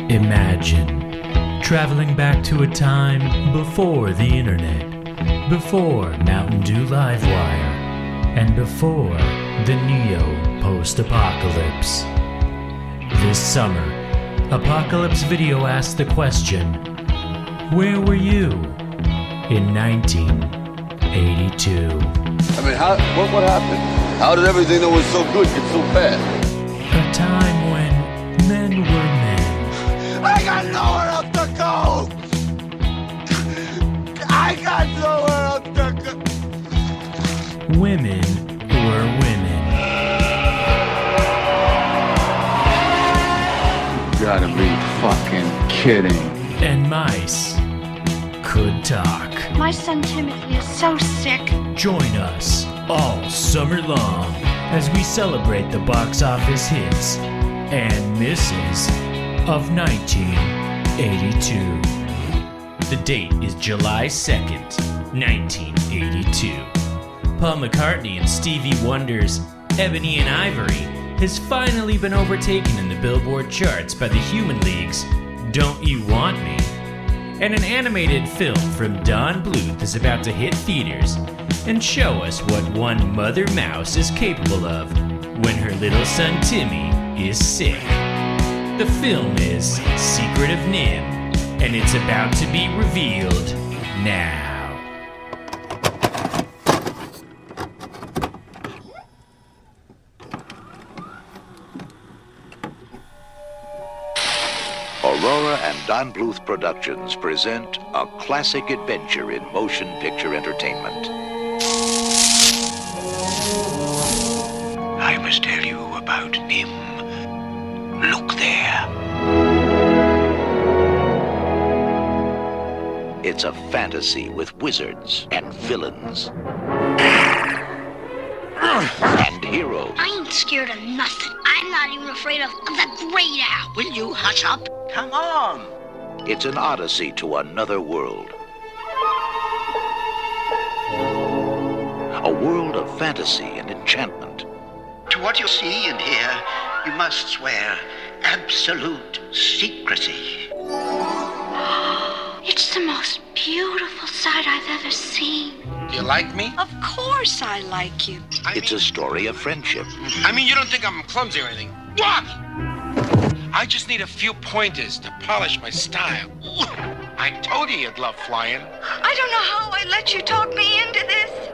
Imagine traveling back to a time before the internet, before Mountain Dew Livewire, and before the Neo post-apocalypse. This summer, Apocalypse Video asked the question, where were you in 1982? I mean, what happened? How did everything that was so good get so bad? A time when men were men. I got nowhere else to go! I got nowhere else to go! Women were women. You gotta be fucking kidding. And mice could talk. My son Timothy is so sick. Join us all summer long as we celebrate the box office hits and misses of 1982. The date is July 2nd, 1982. Paul McCartney and Stevie Wonder's Ebony and Ivory has finally been overtaken in the Billboard charts by the Human League's Don't You Want Me? And an animated film from Don Bluth is about to hit theaters and show us what one mother mouse is capable of when her little son Timmy is sick. The film is Secret of Nim, and it's about to be revealed now. Aurora and Don Bluth Productions present a classic adventure in motion picture entertainment. I must tell you about Nim. Look there. It's a fantasy with wizards and villains. And heroes. I ain't scared of nothing. I'm not even afraid of the Great Owl. Will you hush up? Come on. It's an odyssey to another world. A world of fantasy and enchantment. To what you see and hear, you must swear absolute secrecy. It's the most beautiful sight I've ever seen. Do you like me? Of course I like you. It's a story of friendship. I mean, you don't think I'm clumsy or anything. What? I just need a few pointers to polish my style. I told you you'd love flying. I don't know how I let you talk me into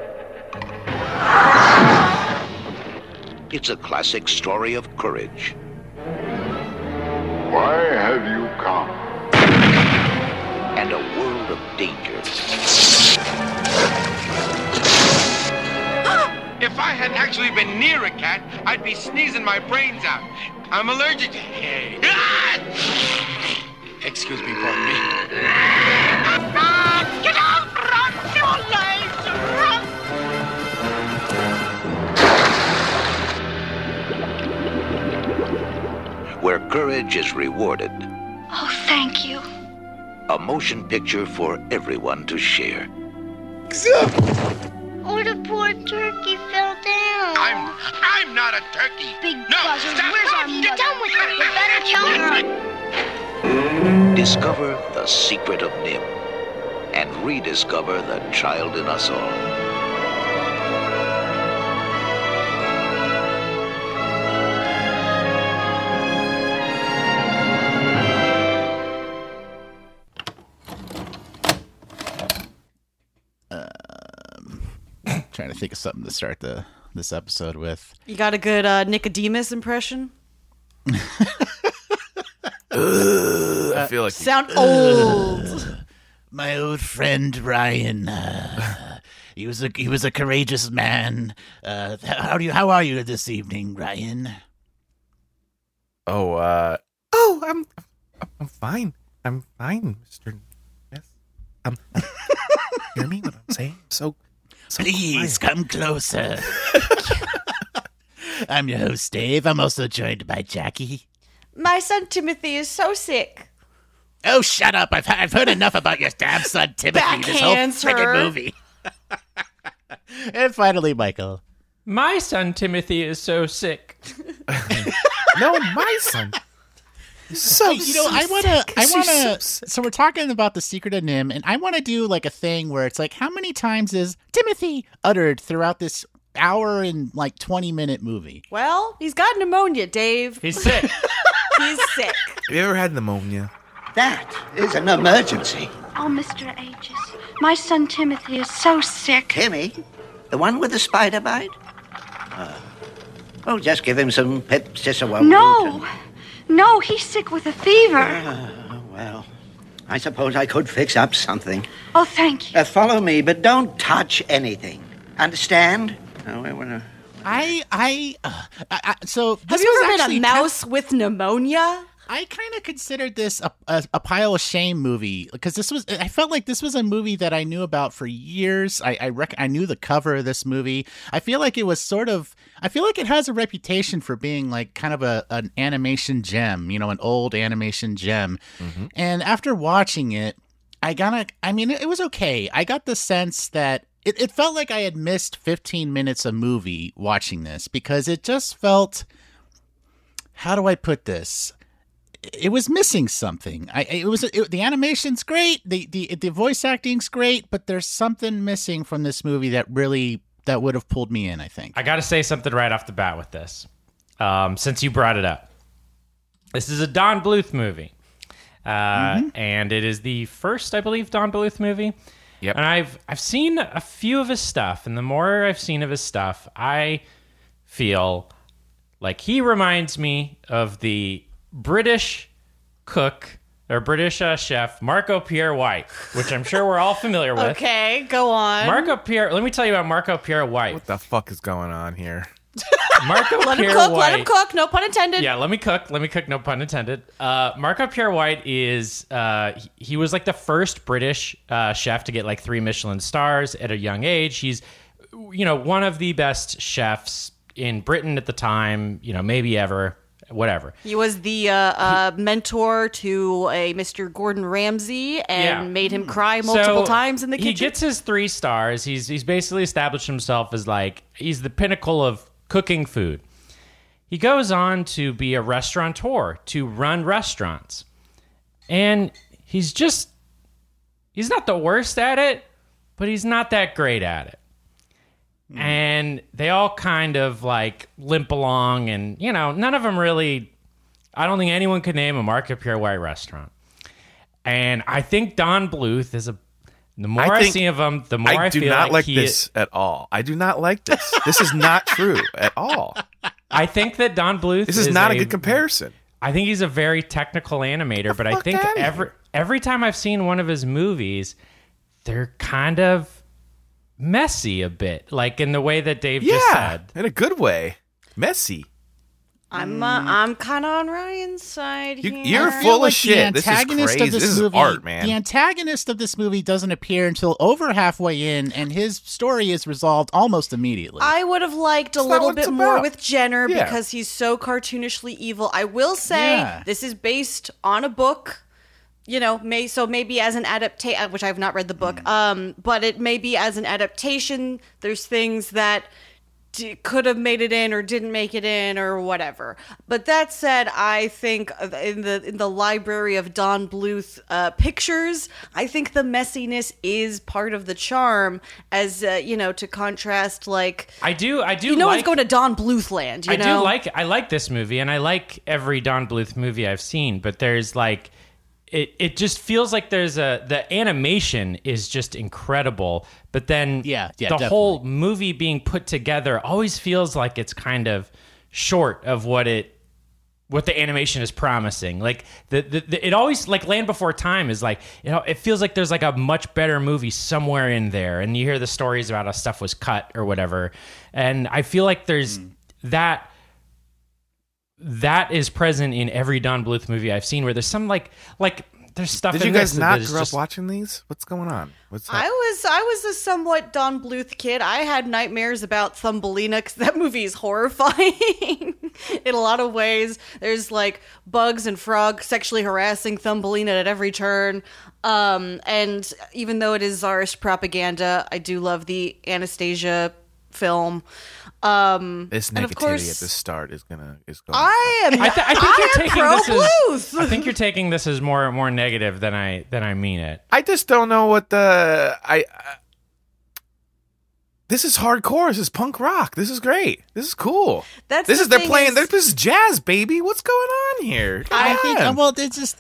this. It's a classic story of courage. Why have you come? And a world of danger. If I hadn't actually been near a cat, I'd be sneezing my brains out. I'm allergic to... Hey. Excuse me, pardon me. Get out! Run! Your lives! Run! Where courage is rewarded. Oh, thank you. A motion picture for everyone to share. Oh, the poor turkey fell down. I'm not a turkey. Big No, buzzard, stop. where's our Get Get down with her. You better tell her. Discover the secret of Nim. And rediscover the child in us all. Trying to think of something to start this episode with. You got a good Nicodemus impression? I feel like Sound old. My old friend Ryan. He was a courageous man. How are you this evening, Ryan? I'm fine. I'm fine, Mr. Yes. Hear me what I'm saying? So Please come closer. I'm your host, Dave. I'm also joined by Jackie. My son Timothy is so sick. Oh, shut up. I've heard enough about your damn son, Timothy, this whole Backhands freaking her. movie. And finally, Michael. My son Timothy is so sick. No, my son. So I wanna. So we're talking about The Secret of Nim, and I want to do like a thing where it's like, how many times is Timothy uttered throughout this hour and like 20-minute movie? Well, he's got pneumonia, Dave. He's sick. He's sick. Have you ever had pneumonia? That is an emergency. Oh, Mr. Aegis, my son Timothy is so sick. Timmy? The one with the spider bite? Oh, just give him some Pepsi-Cicero. No, he's sick with a fever. Well, I suppose I could fix up something. Oh, thank you. Follow me, but don't touch anything. Understand? So Have you ever been a mouse with pneumonia? I kind of considered this a pile of shame movie because I felt like this was a movie that I knew about for years. I knew the cover of this movie. I feel like it has a reputation for being like kind of an animation gem, an old animation gem. Mm-hmm. And after watching it, it was okay. I got the sense that it felt like I had missed 15 minutes of movie watching this because it just felt, how do I put this? It was missing something. The animation's great, the voice acting's great, but there's something missing from this movie that would have pulled me in, I think. I got to say something right off the bat with this, since you brought it up. This is a Don Bluth movie, and it is the first, I believe, Don Bluth movie. Yep. And I've seen a few of his stuff, and the more I've seen of his stuff, I feel like he reminds me of the British cook or British chef Marco Pierre White, which I'm sure we're all familiar with. Okay, go on. Let me tell you about Marco Pierre White. What the fuck is going on here? Marco let Pierre him cook, White. let him cook, no pun intended. Yeah, let me cook, no pun intended. Marco Pierre White is, he was like the first British chef to get like 3 Michelin stars at a young age. He's, one of the best chefs in Britain at the time, maybe ever. Whatever. He was the mentor to a Mr. Gordon Ramsay and made him cry multiple times in the kitchen. He gets his 3 stars. He's basically established himself as like, he's the pinnacle of cooking food. He goes on to be a restaurateur, to run restaurants. And he's not the worst at it, but he's not that great at it. And they all kind of like limp along, and none of them really. I don't think anyone could name a Marco Pierre White restaurant. And I think Don Bluth is the more I see of him, the more I feel do not like he this at all. I do not like this. This is not true at all. I think that Don Bluth. This is not a good comparison. I think he's a very technical animator, but I think every time I've seen one of his movies, they're kind of messy a bit, like in the way that Dave just said. In a good way. Messy. I'm kind of on Ryan's side here. You're full of shit. This is crazy. This is art, man. The antagonist of this movie doesn't appear until over halfway in, and his story is resolved almost immediately. I would have liked a little bit more with Jenner because he's so cartoonishly evil. I will say this is based on a book. Maybe as an adaptation, which I have not read the book, but it may be as an adaptation. There's things that could have made it in or didn't make it in or whatever. But that said, I think in the library of Don Bluth pictures, I think the messiness is part of the charm. As to contrast, like I do. It's going to Don Bluth land. I like this movie, and I like every Don Bluth movie I've seen. But there's like. It just feels like the animation is just incredible, but then the whole movie being put together always feels like it's kind of short of what the animation is promising. Like it always, like Land Before Time is like, it feels like there's like a much better movie somewhere in there, and you hear the stories about how stuff was cut or whatever, and I feel like there's that is present in every Don Bluth movie I've seen, where there's some like there's stuff. Did you guys not grow up watching these? What's going on? I was a somewhat Don Bluth kid. I had nightmares about Thumbelina because that movie is horrifying in a lot of ways. There's like bugs and frogs sexually harassing Thumbelina at every turn. And even though it is czarist propaganda, I do love the Anastasia film. This and of negativity course, at the start is going. I think you're taking this as more negative than I mean it. I just don't know what this is hardcore. This is punk rock. This is great. This is cool. They're playing. This is jazz, baby. What's going on here? I think. Well, it's just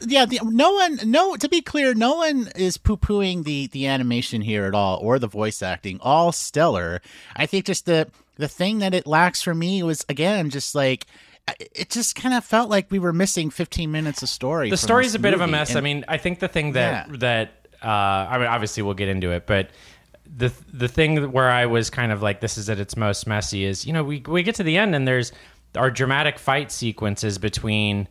to be clear, no one is poo-pooing the animation here at all, or the voice acting. All stellar. I think just the thing that it lacks for me was, again, just like, it just kind of felt like we were missing 15 minutes of story. The story's a bit of a mess. I mean, I think the thing that I mean, obviously we'll get into it, but the thing where I was kind of like, this is at its most messy is, we get to the end and there's our dramatic fight sequences between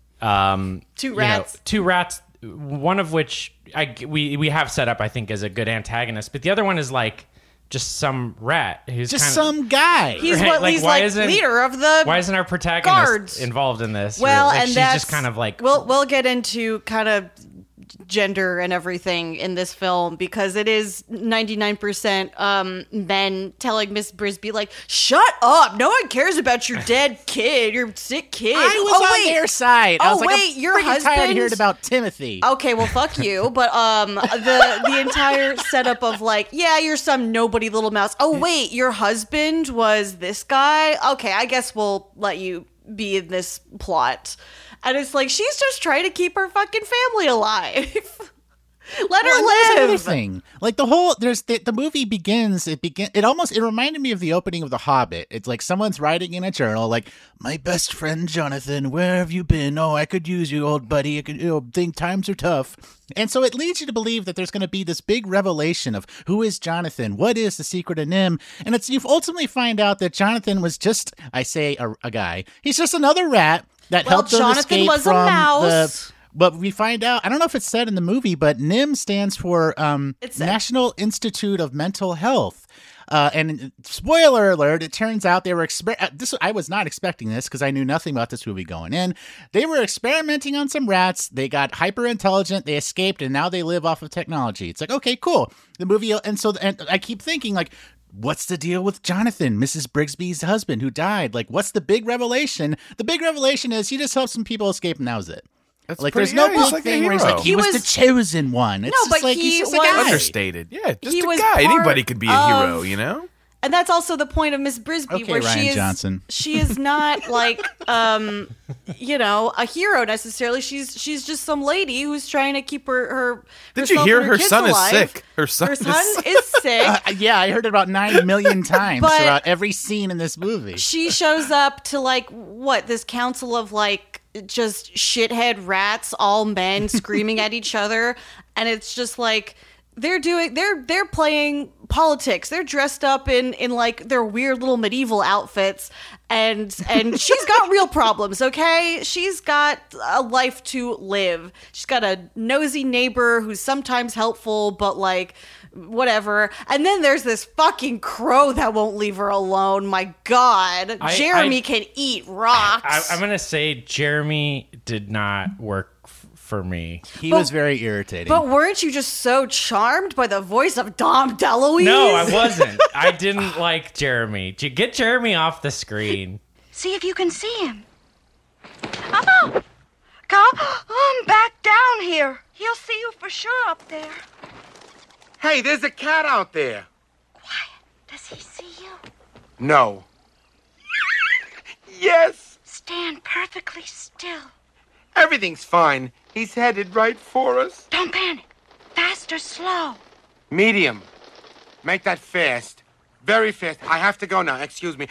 two rats, one of which we have set up, I think, as a good antagonist, but the other one is like just some rat who's just some guy. He's leader of the why isn't our protagonist guards involved in this? Well, like, and she's that's just kind of like we'll get into kind of gender and everything in this film, because it is 99% men telling Miss Brisby, like, shut up, no one cares about your dead kid, your sick kid. I was on their side. I was like, I'm your husband, tired of hearing about Timothy. Okay, well, fuck you. But the entire setup of like, yeah, you're some nobody little mouse. Oh wait, your husband was this guy. Okay, I guess we'll let you be in this plot. And it's like, she's just trying to keep her fucking family alive. Let her live. Another thing. Like the movie begins. It reminded me of the opening of The Hobbit. It's like someone's writing in a journal, like, my best friend Jonathan, where have you been? Oh, I could use you, old buddy. I could think times are tough. And so it leads you to believe that there's going to be this big revelation of who is Jonathan, what is the secret of Nim, and you ultimately find out that Jonathan was just, I say, a guy. He's just another rat that helped them Jonathan escape was from a mouse. But we find out, I don't know if it's said in the movie, but NIM stands for National Institute of Mental Health. And spoiler alert, it turns out they were I was not expecting this because I knew nothing about this movie going in. They were experimenting on some rats. They got hyper intelligent. They escaped, and now they live off of technology. It's like, okay, cool. The movie, and I keep thinking, like, what's the deal with Jonathan, Mrs. Brigsby's husband, who died? Like, what's the big revelation? The big revelation is he just helped some people escape, and that was it. That's like, pretty, there's no he's big like thing where he's like, he was the chosen one. It's no, but like, he's just a guy. Understated. Yeah, just he a guy. Anybody could be a hero, you know? And that's also the point of Miss Brisby, okay, where Ryan Johnson. She is not like, a hero necessarily. She's just some lady who's trying to keep her. Did you hear her son alive. Is sick? Her son is sick. Yeah, I heard it about 9 million times throughout every scene in this movie. She shows up to this council of just shithead rats, all men screaming at each other, and it's just like. They're playing politics. They're dressed up in like their weird little medieval outfits, and she's got real problems, okay? She's got a life to live. She's got a nosy neighbor who's sometimes helpful, but like whatever. And then there's this fucking crow that won't leave her alone. My God. Jeremy can eat rocks. I'm going to say Jeremy did not work for me. He was very irritating. But weren't you just so charmed by the voice of Dom DeLuise? No, I wasn't. I didn't like Jeremy. Get Jeremy off the screen. See if you can see him. Oh, come back down here. He'll see you for sure up there. Hey, there's a cat out there. Quiet. Does he see you? No. Yes. Stand perfectly still. Everything's fine. He's headed right for us. Don't panic. Fast or slow? Medium. Make that fast. Very fast. I have to go now. Excuse me.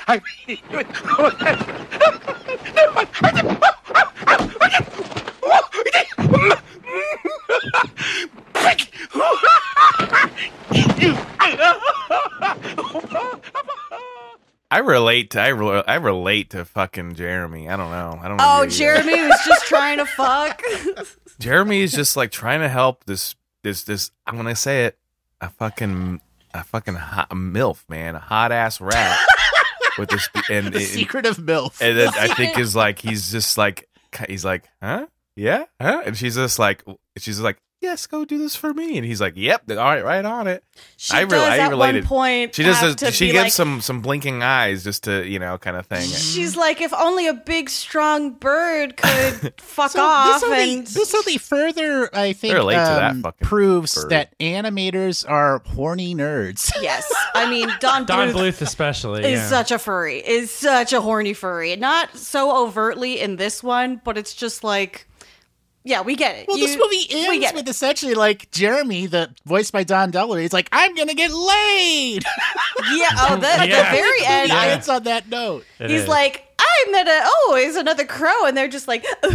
I relate to fucking Jeremy. I don't know. Oh, Jeremy was just trying to fuck. Jeremy is just like trying to help this. I'm gonna say it. A fucking hot MILF, man, a hot ass rat with this. And the secret of MILF. And then I think he's like, huh, yeah, huh, and she's just like, yes, go do this for me. And he's like, yep, all right on it. I related. One point she does. She gives some blinking eyes just to kind of thing. She's like, if only a big strong bird could fuck off. This only further, I think, proves that animators are horny nerds. Yes, I mean Don Bluth especially is such a furry. Is such a horny furry. Not so overtly in this one, but it's just like. Yeah, we get it. Well, this movie ends with essentially like Jeremy, voiced by Don Dullery. It's like, I'm going to get laid. At the very end. It ends on that note. He's like, it's another crow. And they're just like, get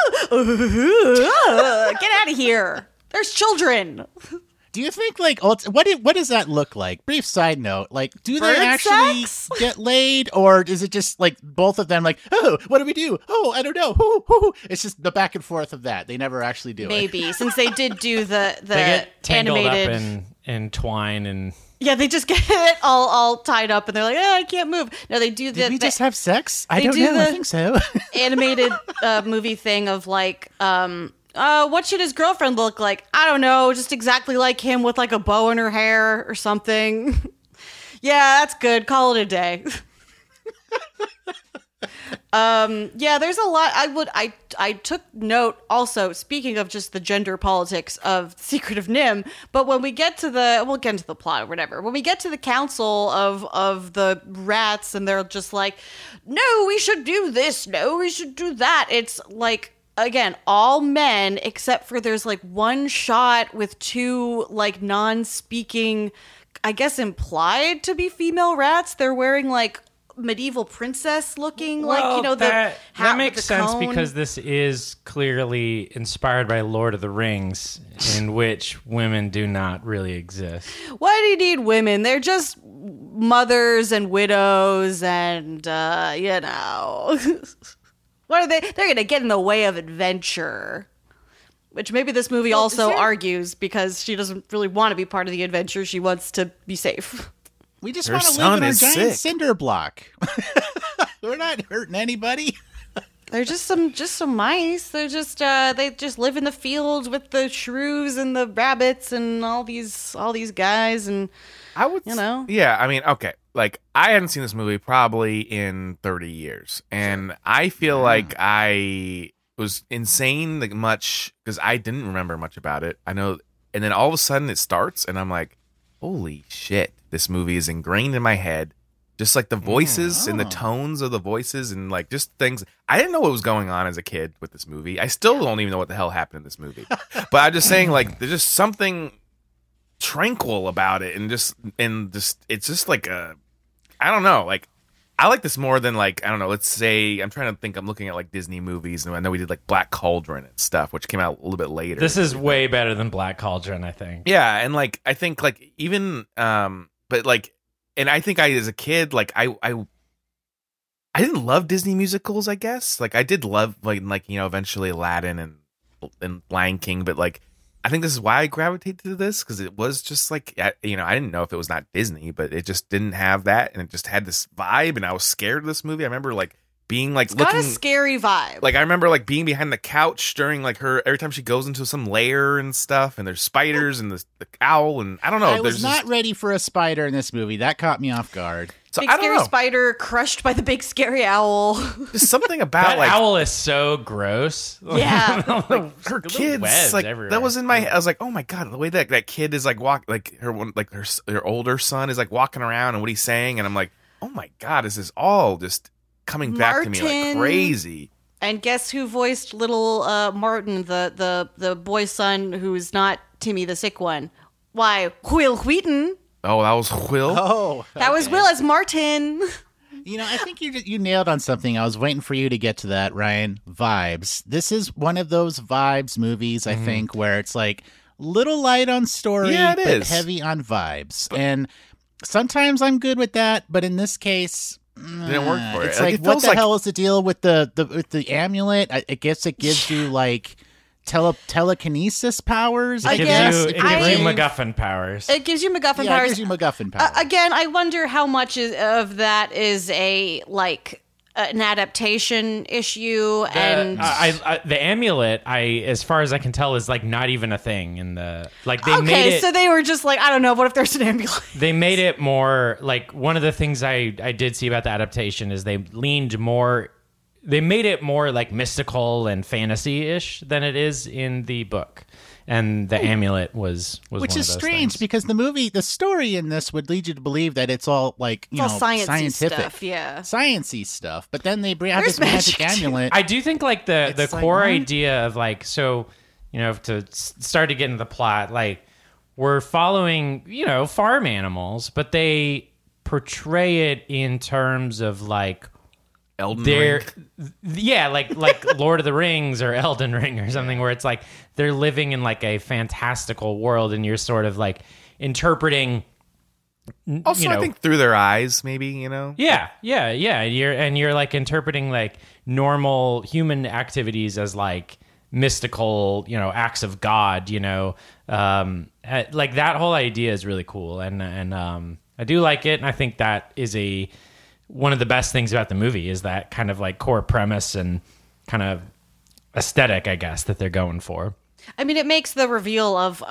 out of here. There's children. Do you think, like, what does that look like? Brief side note, like, do they actually get laid, or is it just, like, both of them, like, oh, what do we do? Oh, I don't know. It's just the back and forth of that. They never actually do it. Maybe, since they did do the they get tangled animated... up in twine and... Yeah, they just get it all tied up, and they're like, I can't move. No, they do the... Did we just have sex? I don't know. I think so. Animated movie thing of, like... what should his girlfriend look like? I don't know, just exactly like him with like a bow in her hair or something. Yeah, that's good. Call it a day. There's a lot. I took note also, speaking of just the gender politics of Secret of NIMH, but when we get to we'll get into the plot or whatever. When we get to the council of the rats and they're just like, no, we should do this. No, we should do that. It's like, again, all men, except for there's like one shot with two like non-speaking, I guess implied to be female rats. They're wearing like medieval princess looking, that makes sense cone. Because this is clearly inspired by Lord of the Rings, in which women do not really exist. Why do you need women? They're just mothers and widows and What are they? They're going to get in the way of adventure. Which maybe this movie also argues, because she doesn't really want to be part of the adventure. She wants to be safe. We just want to live in our giant cinder block. We're not hurting anybody. They're just some mice. They're just they just live in the fields with the shrews and the rabbits and all these guys, and I would Yeah, I mean, okay. Like, I hadn't seen this movie probably in 30 years. And I feel like I was insane much because I didn't remember much about it. I know. And then all of a sudden it starts and I'm like, holy shit, this movie is ingrained in my head. Just like the voices and the tones of the voices and like just things. I didn't know what was going on as a kid with this movie. I still don't even know what the hell happened in this movie. But I'm just saying, like, there's just something tranquil about it, and it's just like I don't know, like I like this more than like, I don't know, let's say I'm trying to think, I'm looking at like Disney movies, and I know we did like Black Cauldron and stuff, which came out a little bit later. This is way better than Black Cauldron, I think. Yeah, and like I think like even but like, and I think as a kid, like I didn't love Disney musicals, I guess. Like I did love like eventually Aladdin and Lion King, but like I think this is why I gravitated to this, because it was just like, I didn't know if it was not Disney, but it just didn't have that, and it just had this vibe, and I was scared of this movie. I remember like being like got a scary vibe. Like I remember like being behind the couch during like every time she goes into some lair and stuff, and there's spiders and the owl, and I don't know. I was not ready for a spider in this movie. That caught me off guard. So big scary spider crushed by the big scary owl. There's something about that like owl is so gross. Yeah, like, her kids like everywhere. That was in my head. I was like, oh my god, the way that kid is like her older son is like walking around and what he's saying, and I'm like, oh my god, this is all just coming back to me like crazy. And guess who voiced little Martin, the boy's son, who's not Timmy the sick one? Why, Will Wheaton. Oh, that was Will? Oh. Okay. That was Will as Martin. I think you nailed on something. I was waiting for you to get to that, Ryan. Vibes. This is one of those vibes movies, I think, where it's like little light on story, but heavy on vibes. And sometimes I'm good with that, but in this case, it didn't work for it. It's like, what the hell is the deal with the amulet? I guess it gives you like telekinesis powers. It gives you MacGuffin powers. It gives you MacGuffin powers. It gives you MacGuffin powers. Again, I wonder how much of that is a like an adaptation issue, and the amulet, as far as I can tell, is like not even a thing in the they made it. So they were just like, I don't know, what if there's an amulet? They made it more like one of the things I did see about the adaptation is they made it more like mystical and fantasy-ish than it is in the book. And the amulet was which one is of those strange things. Because the story in this would lead you to believe that it's all like scientific stuff, yeah, sciencey stuff. But then they bring out this magic amulet. I do think like the core idea of like, so to start to get into the plot, like we're following farm animals, but they portray it in terms of like Elden Ring. Yeah, like Lord of the Rings or Elden Ring or something, where it's like they're living in like a fantastical world, and you're sort of like interpreting. Also, I think through their eyes, maybe Yeah. You're like interpreting like normal human activities as like mystical, acts of God. Like that whole idea is really cool, and I do like it, and I think that is one of the best things about the movie is that kind of like core premise and kind of aesthetic, I guess, that they're going for. I mean, it makes the reveal of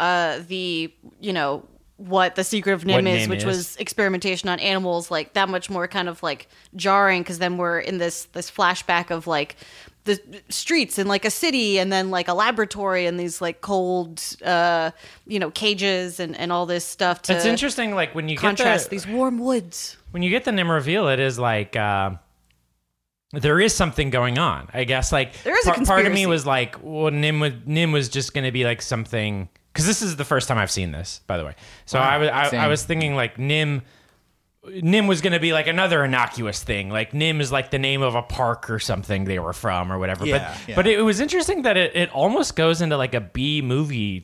what the secret of Nim is, which was experimentation on animals, like that much more kind of like jarring, because then we're in this flashback of like the streets in like a city, and then like a laboratory, and these like cold cages and all this stuff to it's interesting, like when you contrast these warm woods. When you get the Nim reveal, it is like there is something going on, I guess. Like there is a conspiracy. Part of me was like, well, Nim was just going to be like something, because this is the first time I've seen this, by the way. So I was thinking like Nim was going to be like another innocuous thing. Like Nim is like the name of a park or something they were from or whatever. But it was interesting that it almost goes into like a B movie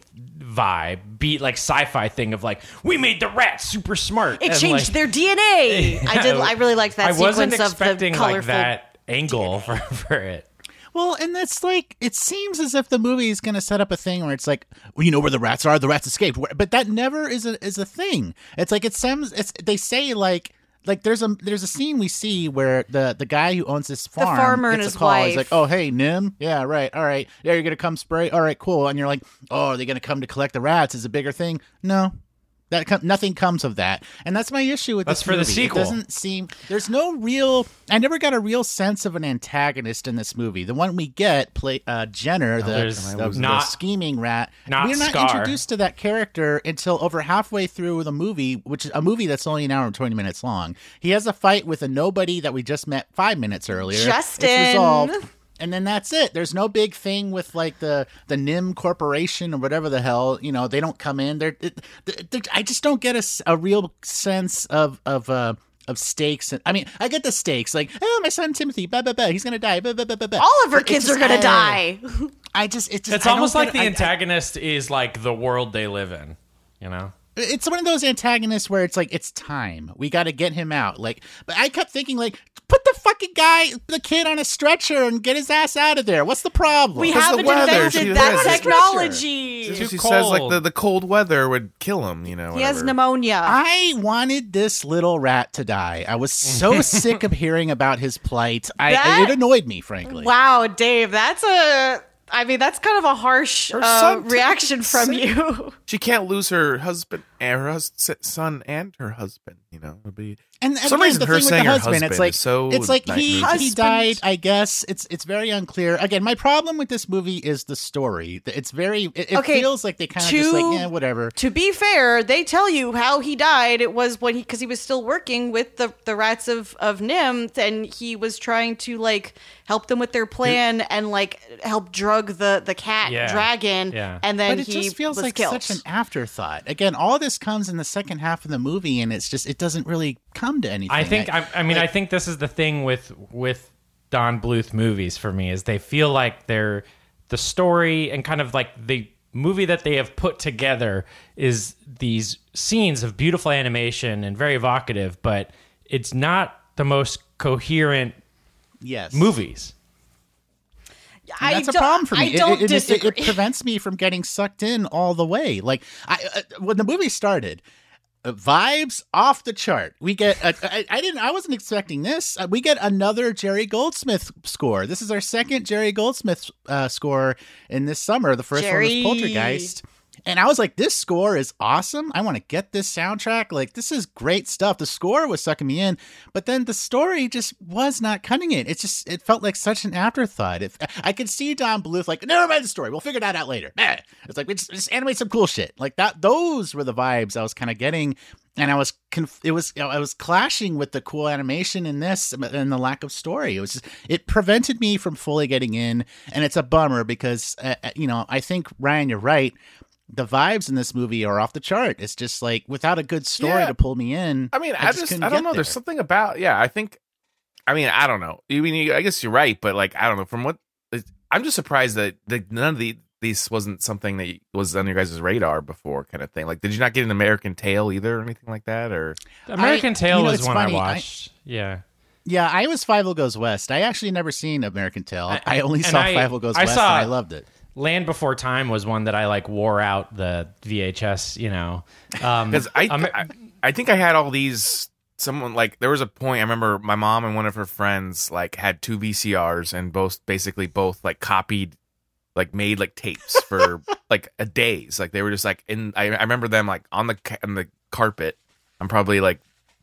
vibe, like sci-fi thing of like, we made the rats super smart. It changed their DNA. Yeah, I really liked that sequence wasn't of the expecting colorful like that angle for it. Well, and that's like, it seems as if the movie is going to set up a thing where it's like, well, you know where the rats are, the rats escaped. But that never is a thing. It's like, they say like there's a scene we see where the guy who owns this farm, the farmer gets and his a call. wife. He's like, oh, hey, Nim. Yeah, right. All right. Yeah, you're going to come spray. All right, cool. And you're like, oh, are they going to come to collect the rats? Is a bigger thing? No. Nothing comes of that, and that's my issue with this movie. That's for the sequel. It doesn't seem there's no real. I never got a real sense of an antagonist in this movie. The one we get, Jenner, the scheming rat. We're not introduced to that character until over halfway through the movie, which is a movie that's only an hour and 20 minutes long. He has a fight with a nobody that we just met 5 minutes earlier. Justin. It's resolved. And then that's it. There's no big thing with like the Nim Corporation or whatever the hell. They don't come in. I just don't get a real sense of stakes. I mean, I get the stakes. Like, oh, my son Timothy, blah blah blah. He's gonna die. Blah blah blah blah. All of our kids are gonna die. It's almost like the antagonist is like the world they live in. It's one of those antagonists where it's like, it's time. We got to get him out. Like, but I kept thinking, like, put the kid on a stretcher and get his ass out of there. What's the problem? We haven't invented that technology. She says like the cold weather would kill him. He has pneumonia. I wanted this little rat to die. I was so sick of hearing about his plight. It annoyed me, frankly. Wow, Dave, that's kind of a harsh reaction from you. She can't lose her husband, her son, and her husband. It'd be. And for some reason, her saying her husband it's like, is so. It's like he died. I guess it's very unclear. Again, my problem with this movie is the story. It's very. It feels like they kind of just like, whatever. To be fair, they tell you how he died. It was because he was still working with the rats of Nim, and he was trying to like help them with their plan and like help drug the cat dragon. Yeah. And then but it just feels like killed. Such an afterthought. Again, all this comes in the second half of the movie, and it doesn't really come to anything. I think this is the thing with Don Bluth movies for me, is they feel like they're the story and kind of like the movie that they have put together is these scenes of beautiful animation and very evocative, but it's not the most coherent movies. That's a problem for me. I don't disagree. It prevents me from getting sucked in all the way. Like when the movie started, vibes off the chart. We get I wasn't expecting this. We get another Jerry Goldsmith score. This is our second Jerry Goldsmith score in this summer. The first one was Poltergeist. And I was like, this score is awesome. I want to get this soundtrack. Like, this is great stuff. The score was sucking me in, but then the story just was not cutting it. It felt like such an afterthought. I could see Don Bluth like, never mind the story. We'll figure that out later. It's like, just animate some cool shit like that. Those were the vibes I was kind of getting. And I was clashing with the cool animation in this and the lack of story. It prevented me from fully getting in. And it's a bummer because, I think, Ryan, you're right. The vibes in this movie are off the chart. It's just like without a good story to pull me in. I mean, I don't know. There's something about, I don't know. I guess you're right, but like, I don't know. From what I'm just surprised that none of these wasn't something that was on your guys' radar before, kind of thing. Like, did you not get an American Tail either, or anything like that? Or American Tail was one funny. I watched. Yeah, I was Fievel Goes West. I actually never seen American Tail. I only saw Fievel Goes West, and I loved it. Land Before Time was one that I like wore out the VHS, because I think I had all these. Someone like there was a point I remember my mom and one of her friends like had 2 VCRs and both like copied, like made like tapes for like a days. Like they were just like I remember them like on the carpet. I'm probably like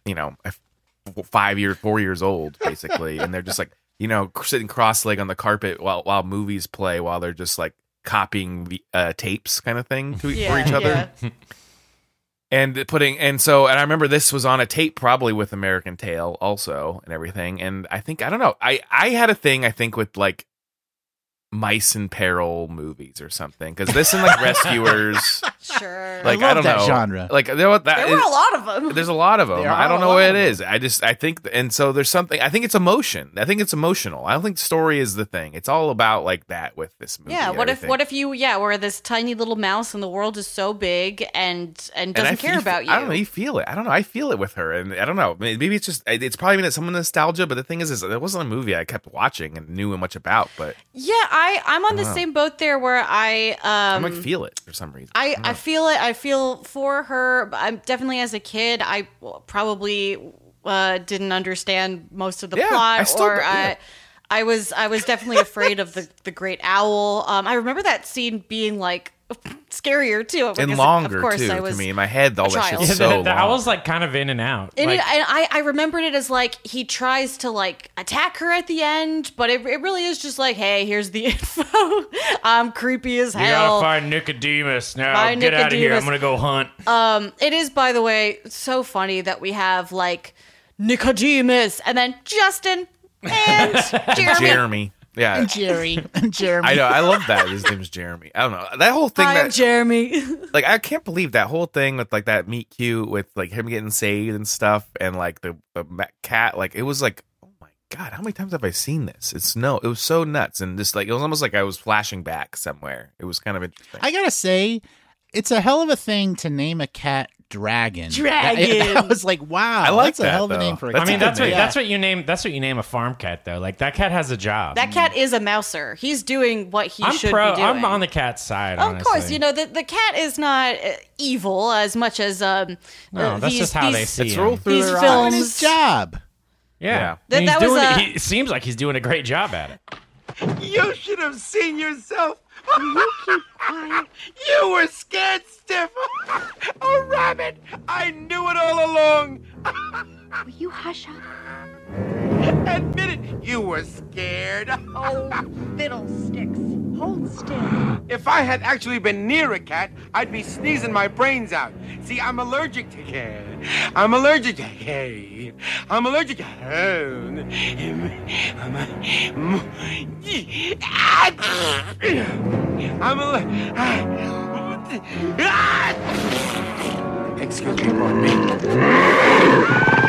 4 years old basically, and they're just like sitting cross-legged on the carpet while movies play, while they're just like copying tapes kind of thing for each other. Yeah. And I remember this was on a tape probably with American Tail also and everything. And I don't know. I had a thing, I think, with like mice in peril movies or something, because this and like Rescuers. Sure. Like I don't that know genre. Like there were a lot of them. There's a lot of them. I don't know what it is. I think, and so there's something. I think it's emotion. I think it's emotional. I don't think story is the thing. It's all about like that with this movie. Yeah. What if you were this tiny little mouse and the world is so big and doesn't care about you? I don't know. You feel it. I don't know. I feel it with her, and I don't know. Maybe it's just it's probably some nostalgia. But the thing is it wasn't a movie I kept watching and knew much about. But yeah. I'm on the same boat there where I like feel it for some reason. I feel it. I feel for her. I'm definitely, as a kid, I probably didn't understand most of the plot, I was definitely afraid of the great owl. I remember that scene being like scarier too, and longer of course, too. To me, in my head, all that shit's so long. The owl's like kind of in and out. And I remembered it as like he tries to like attack her at the end, but it really is just like, hey, here's the info. I'm creepy as hell. You gotta find Nicodemus now. Get out of here. I'm gonna go hunt. It is, by the way, so funny that we have like Nicodemus and then Justin and Jeremy. Yeah, and Jeremy. I know. I love that. His name's Jeremy. I don't know that whole thing. I'm Jeremy. Like, I can't believe that whole thing with like that meet cute with like him getting saved and stuff, and like the cat. Like, it was like, oh my god, how many times have I seen this? It was so nuts, and just like it was almost like I was flashing back somewhere. It was kind of interesting. I gotta say, it's a hell of a thing to name a cat Dragon. I was like, wow, I like that's a hell of a name for a cat. I mean, that's what you name a farm cat though. Like, that cat has a job. That cat is a mouser. He's doing what he should be doing. I'm on the cat's side. Of course, the cat is not evil as much as no. That's just how they see him. These films, his job. Yeah. It seems like he's doing a great job at it. You should have seen yourself. You keep quiet. You were scared stiff. A rabbit. I knew it all along. Will you hush up? Admit it. You were scared. Oh, fiddlesticks. Hold still. If I had actually been near a cat, I'd be sneezing my brains out. See, I'm allergic to cat. I'm allergic to hay. I'm allergic to Excuse me, pardon me.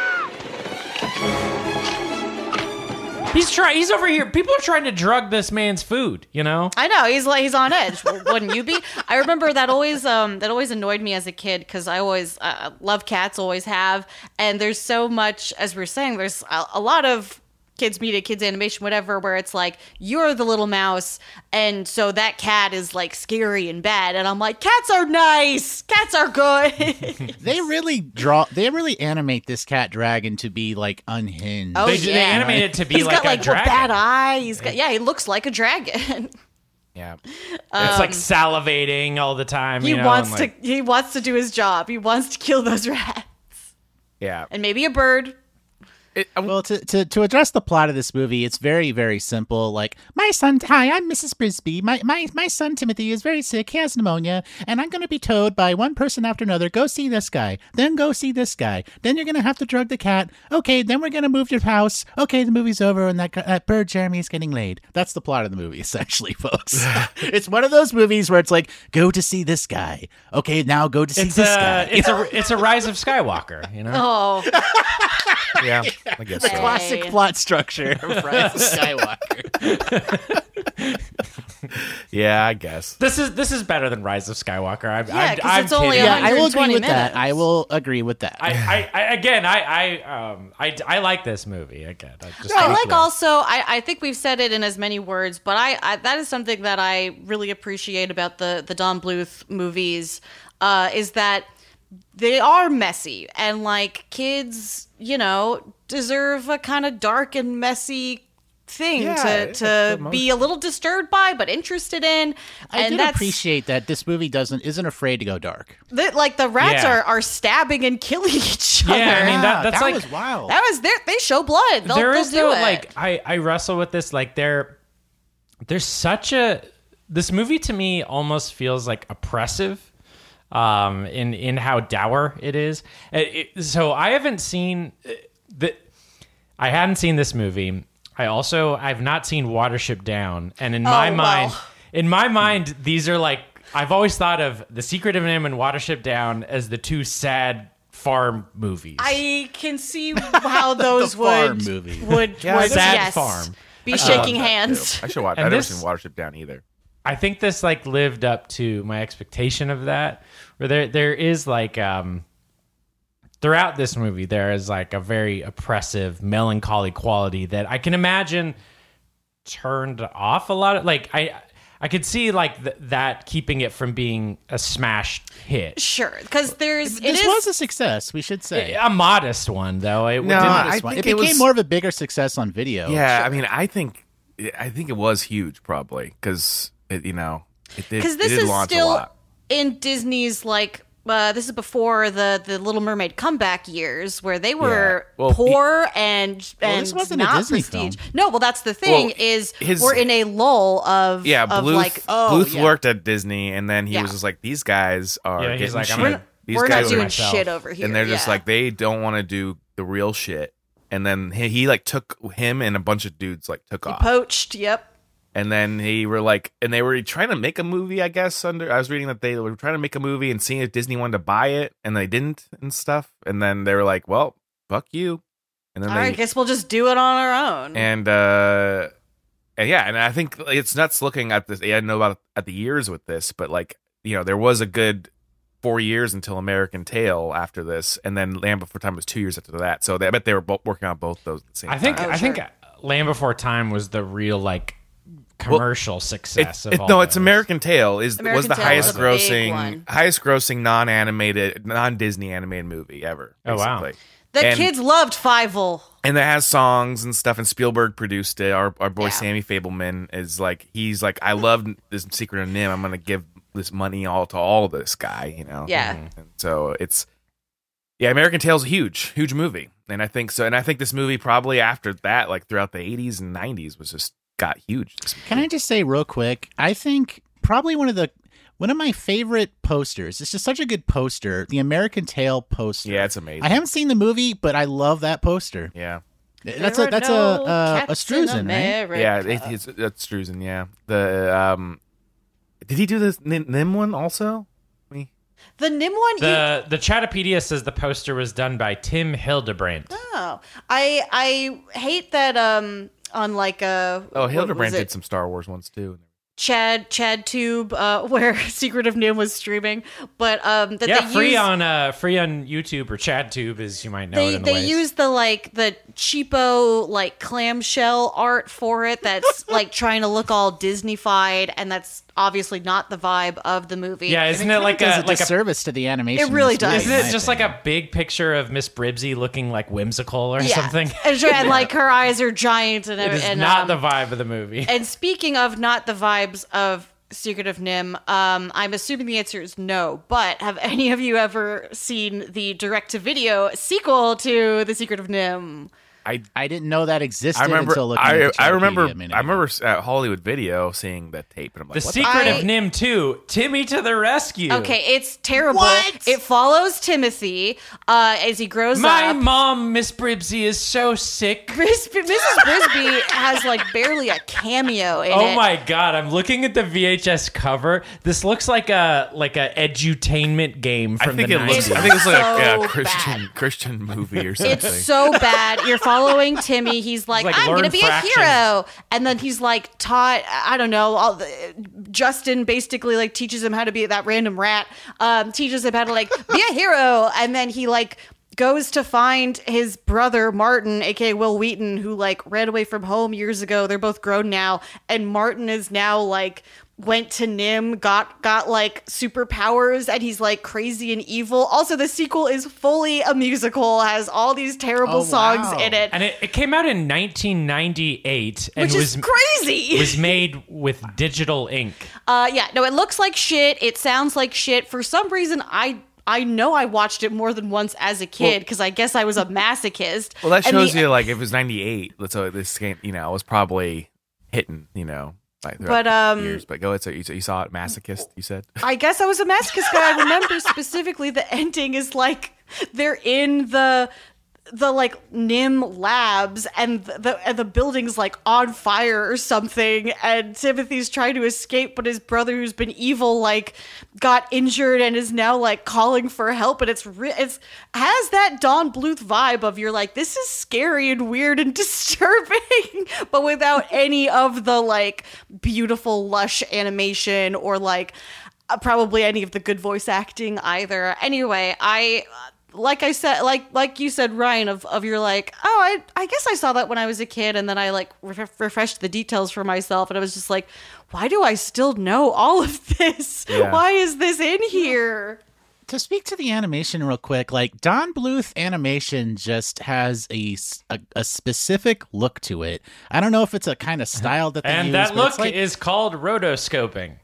He's over here. People are trying to drug this man's food, you know? I know. He's on edge. Wouldn't you be? I remember that always annoyed me as a kid, because I always love cats, always have. And there's so much, as we're saying, there's a lot of kids media, kids animation, whatever, where it's like, you're the little mouse, and so that cat is like scary and bad, and I'm like, cats are nice, cats are good. They really animate this cat dragon to be like unhinged. Oh, they animate it to be He's like got, a dragon. Bad eye. He looks like a dragon. Yeah, it's like salivating all the time. He wants to do his job. He wants to kill those rats. Yeah, and maybe a bird. Well, to address the plot of this movie, it's very, very simple. Like, hi, I'm Mrs. Brisby. My son Timothy is very sick. He has pneumonia, and I'm going to be told by one person after another, go see this guy, then go see this guy. Then you're going to have to drug the cat. Okay, then we're going to move your house. Okay, the movie's over, and that bird Jeremy is getting laid. That's the plot of the movie, essentially, folks. It's one of those movies where it's like, go to see this guy. Okay, now go to see this guy. It's a Rise of Skywalker, you know? Oh. Yeah. I guess the so. classic plot structure of Rise of Skywalker. Yeah, I guess this is better than Rise of Skywalker. I'm it's only kidding. I will agree with minutes. that. I will agree with that. I like this movie again. I think we've said it in as many words, but I that is something that I really appreciate about the Don Bluth movies, is that they are messy, and like kids, deserve a kind of dark and messy thing to be a little disturbed by, but interested in. I did appreciate that this movie isn't afraid to go dark. The rats are stabbing and killing each other. Yeah, I mean that was wild. That was they show blood. They'll do it. Like I wrestle with this. Like there's such this movie to me almost feels like oppressive. In how dour it is. So I haven't seen I hadn't seen this movie. I've not seen Watership Down, and in my mind, these are like, I've always thought of The Secret of NIMH and Watership Down as the two sad farm movies. I can see how those would sad farm be shaking hands. I should watch. I've never seen Watership Down either. I think this like lived up to my expectation of that. Where there is like throughout this movie there is like a very oppressive, melancholy quality that I can imagine turned off a lot of like I could see like that keeping it from being a smash hit. Sure, because this was a success, we should say. A modest one though. It became more of a bigger success on video. Yeah, sure. I mean, I think it was huge probably because it did launch a lot. In Disney's like this is before the Little Mermaid comeback years where they were poor and this wasn't not a Disney prestige. film. No, well that's the thing we're in a lull of Bluth worked at Disney and then he was just like, these guys are getting like, shit. We're not doing shit over here. And they're just like, they don't want to do the real shit. And then he like took him and a bunch of dudes like took off. Poached, yep. And then they were trying to make a movie, I guess. I was reading that they were trying to make a movie and seeing if Disney wanted to buy it, and they didn't and stuff. And then they were like, "Well, fuck you." And then I guess we'll just do it on our own. And I think it's nuts looking at this. I didn't know about at the years with this, but like there was a good 4 years until American Tail after this, and then Land Before Time was 2 years after that. So I bet they were both working on both those at the same time. I think Land Before Time was the real like commercial success of all those. It's American Tail was the highest grossing non-Disney animated movie ever. Basically. Oh wow. The kids loved Fievel. And it has songs and stuff, and Spielberg produced it. Our boy Sammy Fableman he's like, I love this Secret of NIMH. I'm gonna give this money all to all of this guy, Yeah. And so American Tail's a huge movie. And I think so. And I think this movie probably after that, like throughout the 80s and 90s, was just got huge. Can I just say real quick? I think probably one of my favorite posters. It's just such a good poster. The American Tail poster. Yeah, it's amazing. I haven't seen the movie, but I love that poster. Yeah, that's a Struzan, right? Yeah, that's Struzan. Yeah, did he do this NIMH one also? The NIMH one. The Chattopedia says the poster was done by Tim Hildebrandt. Oh, I hate that. On like Hildebrandt did some Star Wars ones too. Chad Tube, where Secret of NIMH was streaming, but free on YouTube, or Chad Tube, as you might know it in the They use the cheapo like clamshell art for it that's like trying to look all Disney-fied, and that's obviously not the vibe of the movie. Yeah, isn't it like a disservice to the animation? It really does. Isn't it just like a big picture of Miss Bribsy looking like whimsical or something? And like her eyes are giant, and it is not the vibe of the movie. And speaking of not the vibes of Secret of NIMH, I'm assuming the answer is no, but have any of you ever seen the direct-to-video sequel to The Secret of NIMH? I didn't know that existed until looking at the I remember at Hollywood Video seeing that tape, and I'm like, The Secret of NIMH 2, Timmy to the rescue. Okay, it's terrible. What? It follows Timothy as he grows up. My mom, Miss Bribsy, is so sick. Mrs. Brisby has like barely a cameo in it. Oh my god, I'm looking at the VHS cover. This looks like a edutainment game from the 90s. I think it's like a Christian movie or something. It's so bad. You're following Timmy. He's like I'm going to be a hero. And then he's like taught, I don't know, Justin basically like teaches him how to be that random rat, teaches him how to like be a hero. And then he like goes to find his brother Martin, aka Will Wheaton, who like ran away from home years ago. They're both grown now. And Martin is now like went to NIMH, got like superpowers, and he's like crazy and evil. Also, the sequel is fully a musical, has all these terrible songs in it. And it came out in 1998. And which is crazy. It was made with digital ink. It looks like shit. It sounds like shit. For some reason, I know I watched it more than once as a kid because I guess I was a masochist. Well, that shows you like if it was 98, so this game, was probably hitting, years. But go ahead. So you saw it, masochist, you said? I guess I was a masochist, but I remember specifically the ending is like they're in the like NIMH labs and the building's like on fire or something, and Timothy's trying to escape, but his brother, who's been evil, like got injured and is now like calling for help. And it's has that Don Bluth vibe of you're like, this is scary and weird and disturbing, but without any of the like beautiful lush animation or like probably any of the good voice acting either. Anyway, like I said, like you said, Ryan, of you're like, oh, I guess I saw that when I was a kid, and then I like refreshed the details for myself, and I was just like, why do I still know all of this? Yeah. Why is this in here? To speak to the animation real quick, like Don Bluth animation just has a specific look to it. I don't know if it's a kind of style that they use. And that look is called rotoscoping.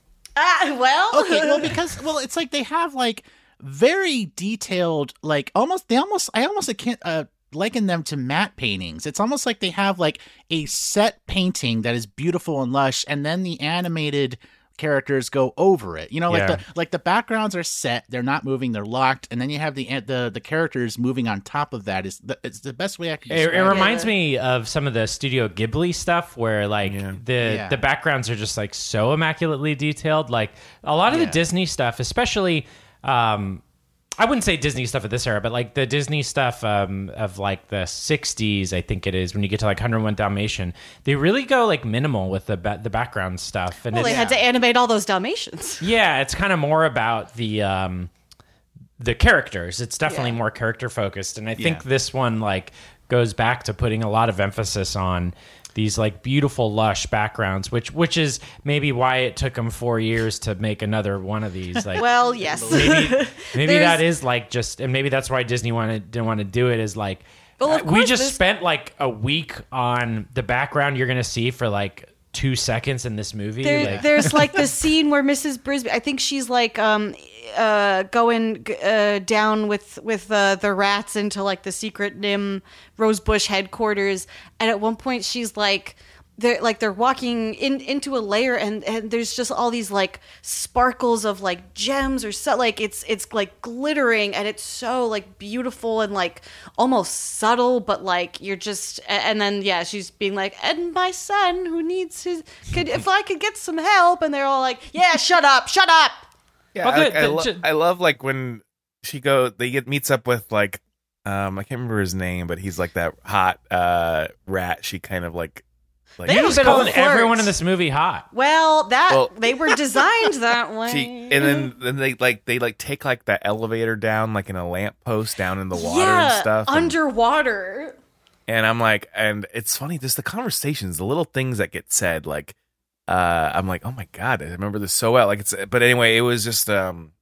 Because it's like they have like very detailed, like I almost can't liken them to matte paintings. It's almost like they have like a set painting that is beautiful and lush, and then the animated characters go over it. Like the backgrounds are set, they're not moving, they're locked, and then you have the characters moving on top of that. It's the best way I can describe it. It reminds me of some of the Studio Ghibli stuff where like the backgrounds are just like so immaculately detailed. Like a lot of the Disney stuff, especially I wouldn't say Disney stuff at this era, but like the Disney stuff of like the 60s, I think it is, when you get to like 101 Dalmatian, they really go like minimal with the background stuff. And they had to animate all those Dalmatians. Yeah, it's kind of more about the characters. It's definitely more character focused, and I think this one like goes back to putting a lot of emphasis on these like beautiful lush backgrounds, which is maybe why it took them 4 years to make another one of these. Like, well, yes, maybe that is like just, and maybe that's why Disney didn't want to do it. Is like we just spent like a week on the background you're gonna see for like 2 seconds in this movie. There's like the scene where Mrs. Brisby, I think she's like going down with the rats into like the secret NIMH Rosebush headquarters, and at one point she's like they're walking into a layer, and there's just all these like sparkles of like gems or so, like it's like glittering, and it's so like beautiful and like almost subtle, but like you're just, and then she's being like, and my son who needs if I could get some help, and they're all like, yeah, shut up. Yeah, I love like when meets up with like I can't remember his name, but he's like that hot rat. She kind of like Like, They You're just have been calling on flirts. everyone in this movie hot. Well, they were designed that way. See, and then they take like that elevator down like in a lamppost down in the water yeah, and stuff. underwater. And I'm like, and it's funny, just the conversations, the little things that get said, like, I'm like, oh my God, I remember this so well. Like but anyway, it was just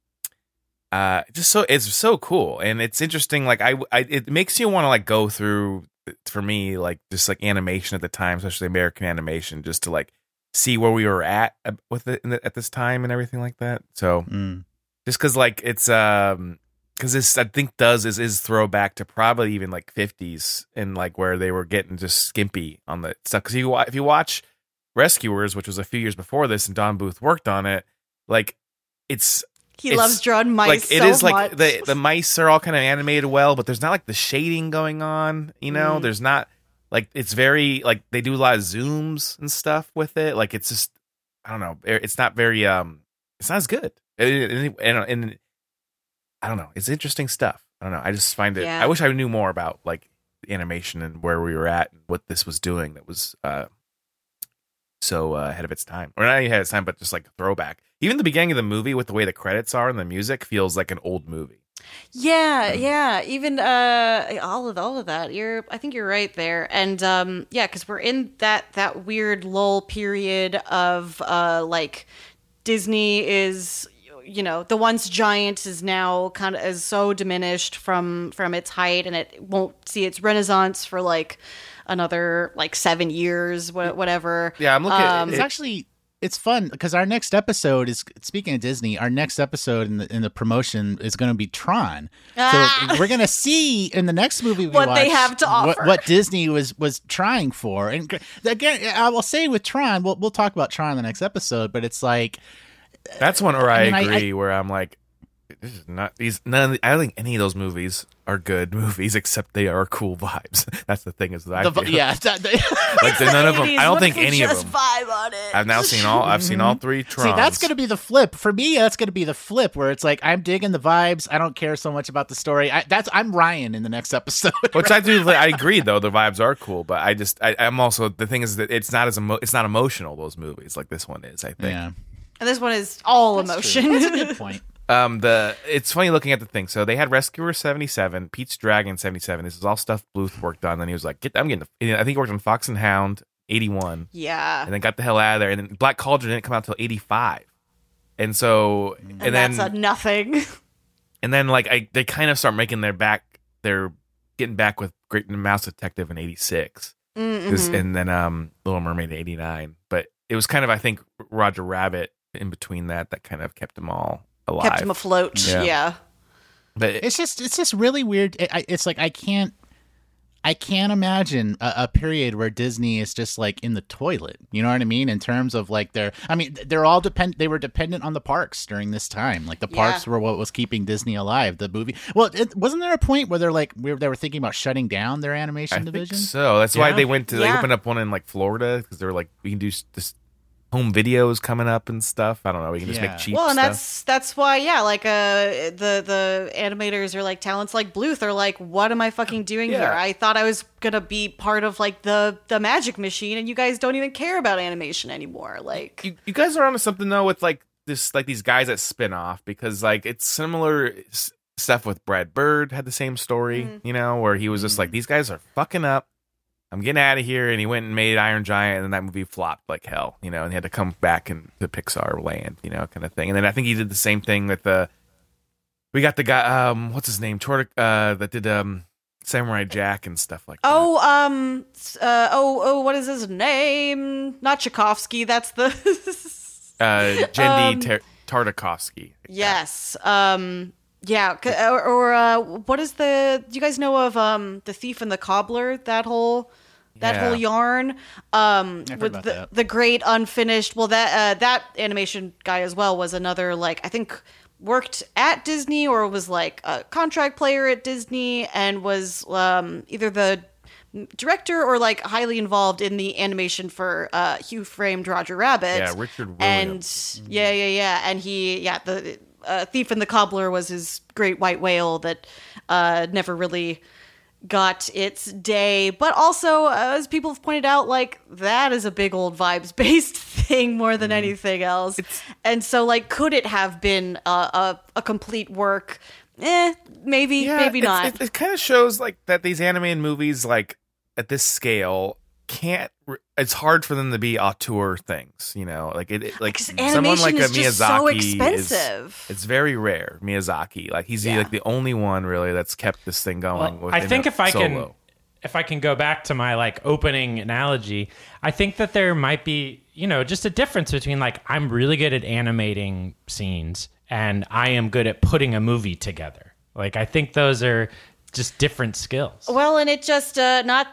it's so cool. And it's interesting. Like it makes you want to like go through, for me, like just like animation at the time, especially American animation, just to like see where we were at with it at this time and everything like that. So just cause like it's, because this I think is throwback to probably even like 50s and like where they were getting just skimpy on the stuff. Because if you watch Rescuers, which was a few years before this, and Don Bluth worked on it, like it's loves drawing mice. Like it so is like much. the mice are all kind of animated well, but there's not like the shading going on. You know, there's not like it's very like they do a lot of zooms and stuff with it. Like it's just I don't know. It's not very it's not as good. And I don't know. It's interesting stuff. I don't know. I just find it. Yeah. I wish I knew more about like animation and where we were at and what this was doing. That was so ahead of its time, or not ahead of its time, but just like a throwback. Even the beginning of the movie with the way the credits are and the music feels like an old movie. Yeah. Even all of that. I think you're right there. And yeah, because we're in that weird lull period of like Disney is, you know, the once giant is now kind of is so diminished from its height, and it won't see its renaissance for like another like 7 years, whatever. Yeah, I'm looking. It's actually it's fun because our next episode is, speaking of Disney, our next episode in the promotion is going to be Tron. So we're going to see in the next movie we what watch, they have to offer, what Disney was trying for. And again, I will say with Tron, we'll talk about Tron in the next episode, but it's like that's one where I agree. Where I'm like, this is not these. I don't think any of those movies are good movies, except they are cool vibes. That's the thing is that I feel. Yeah, like none of them. I don't think any of them. Vibe on it. I've now seen all. I've seen all three Trons. See, that's going to be the flip for me. That's going to be the flip where it's like I'm digging the vibes. I don't care so much about the story. I'm Ryan in the next episode. Which I do. I agree though. The vibes are cool, but I'm also the thing is that it's not it's not emotional. Those movies like this one is. I think. Yeah. And this one is all emotion. That's a good point. It's funny looking at the thing. So they had Rescuer 77, Pete's Dragon 77. This is all stuff Bluth worked on. Then he was like, I think he worked on Fox and Hound 81. Yeah. And then got the hell out of there. And then Black Cauldron didn't come out till 85. And so, and then that's a nothing. And then like they kind of start making they're getting back with Great Mouse Detective in 86. Mm-hmm. And then Little Mermaid in 89. But it was kind of, I think, Roger Rabbit in between that kind of kept them all alive. Kept them afloat. Yeah. But it's just really weird. It's like I can't imagine a period where Disney is just like in the toilet. You know what I mean? In terms of like they were dependent on the parks during this time. Like the parks were what was keeping Disney alive. The movie. Well, wasn't there a point where they were thinking about shutting down their animation division? Think so that's why they went to they opened up one in like Florida because they were like, we can do this home videos coming up and stuff. I don't know. We can just make cheap and stuff. that's why, like the animators or like talents like Bluth are like, what am I fucking doing here? I thought I was gonna be part of like the magic machine, and you guys don't even care about animation anymore. Like you guys are onto something though with like this, like these guys that spin off, because like it's similar stuff with Brad Bird had the same story, you know, where he was just like, these guys are fucking up. I'm getting out of here, and he went and made Iron Giant, and then that movie flopped like hell, you know, and he had to come back into Pixar land, you know, kind of thing. And then I think he did the same thing with we got the guy, what's his name, that did Samurai Jack and stuff like that. What is his name? Not Tchaikovsky. That's the Genndy Tartakovsky. Yes. Yeah, or what is do you guys know of The Thief and the Cobbler? That whole yarn with the great unfinished. Well, that animation guy as well was another, like, I think worked at Disney or was like a contract player at Disney and was either the director or like highly involved in the animation for Who Framed Roger Rabbit. Yeah, Richard Williams. And and the Thief and the Cobbler was his great white whale that never really got its day, but also, as people have pointed out, like, that is a big old vibes-based thing more than anything else. And so, like, could it have been a complete work? Maybe not. It kind of shows, like, that these animated movies, like, at this scale, it's hard for them to be auteur things, you know, like someone like a Miyazaki so expensive. It's very rare. Miyazaki, like he's like the only one really that's kept this thing going. Well, I think if I can go back to my like opening analogy, I think that there might be, you know, just a difference between like I'm really good at animating scenes and I am good at putting a movie together. Like I think those are just different skills. Well, and it just not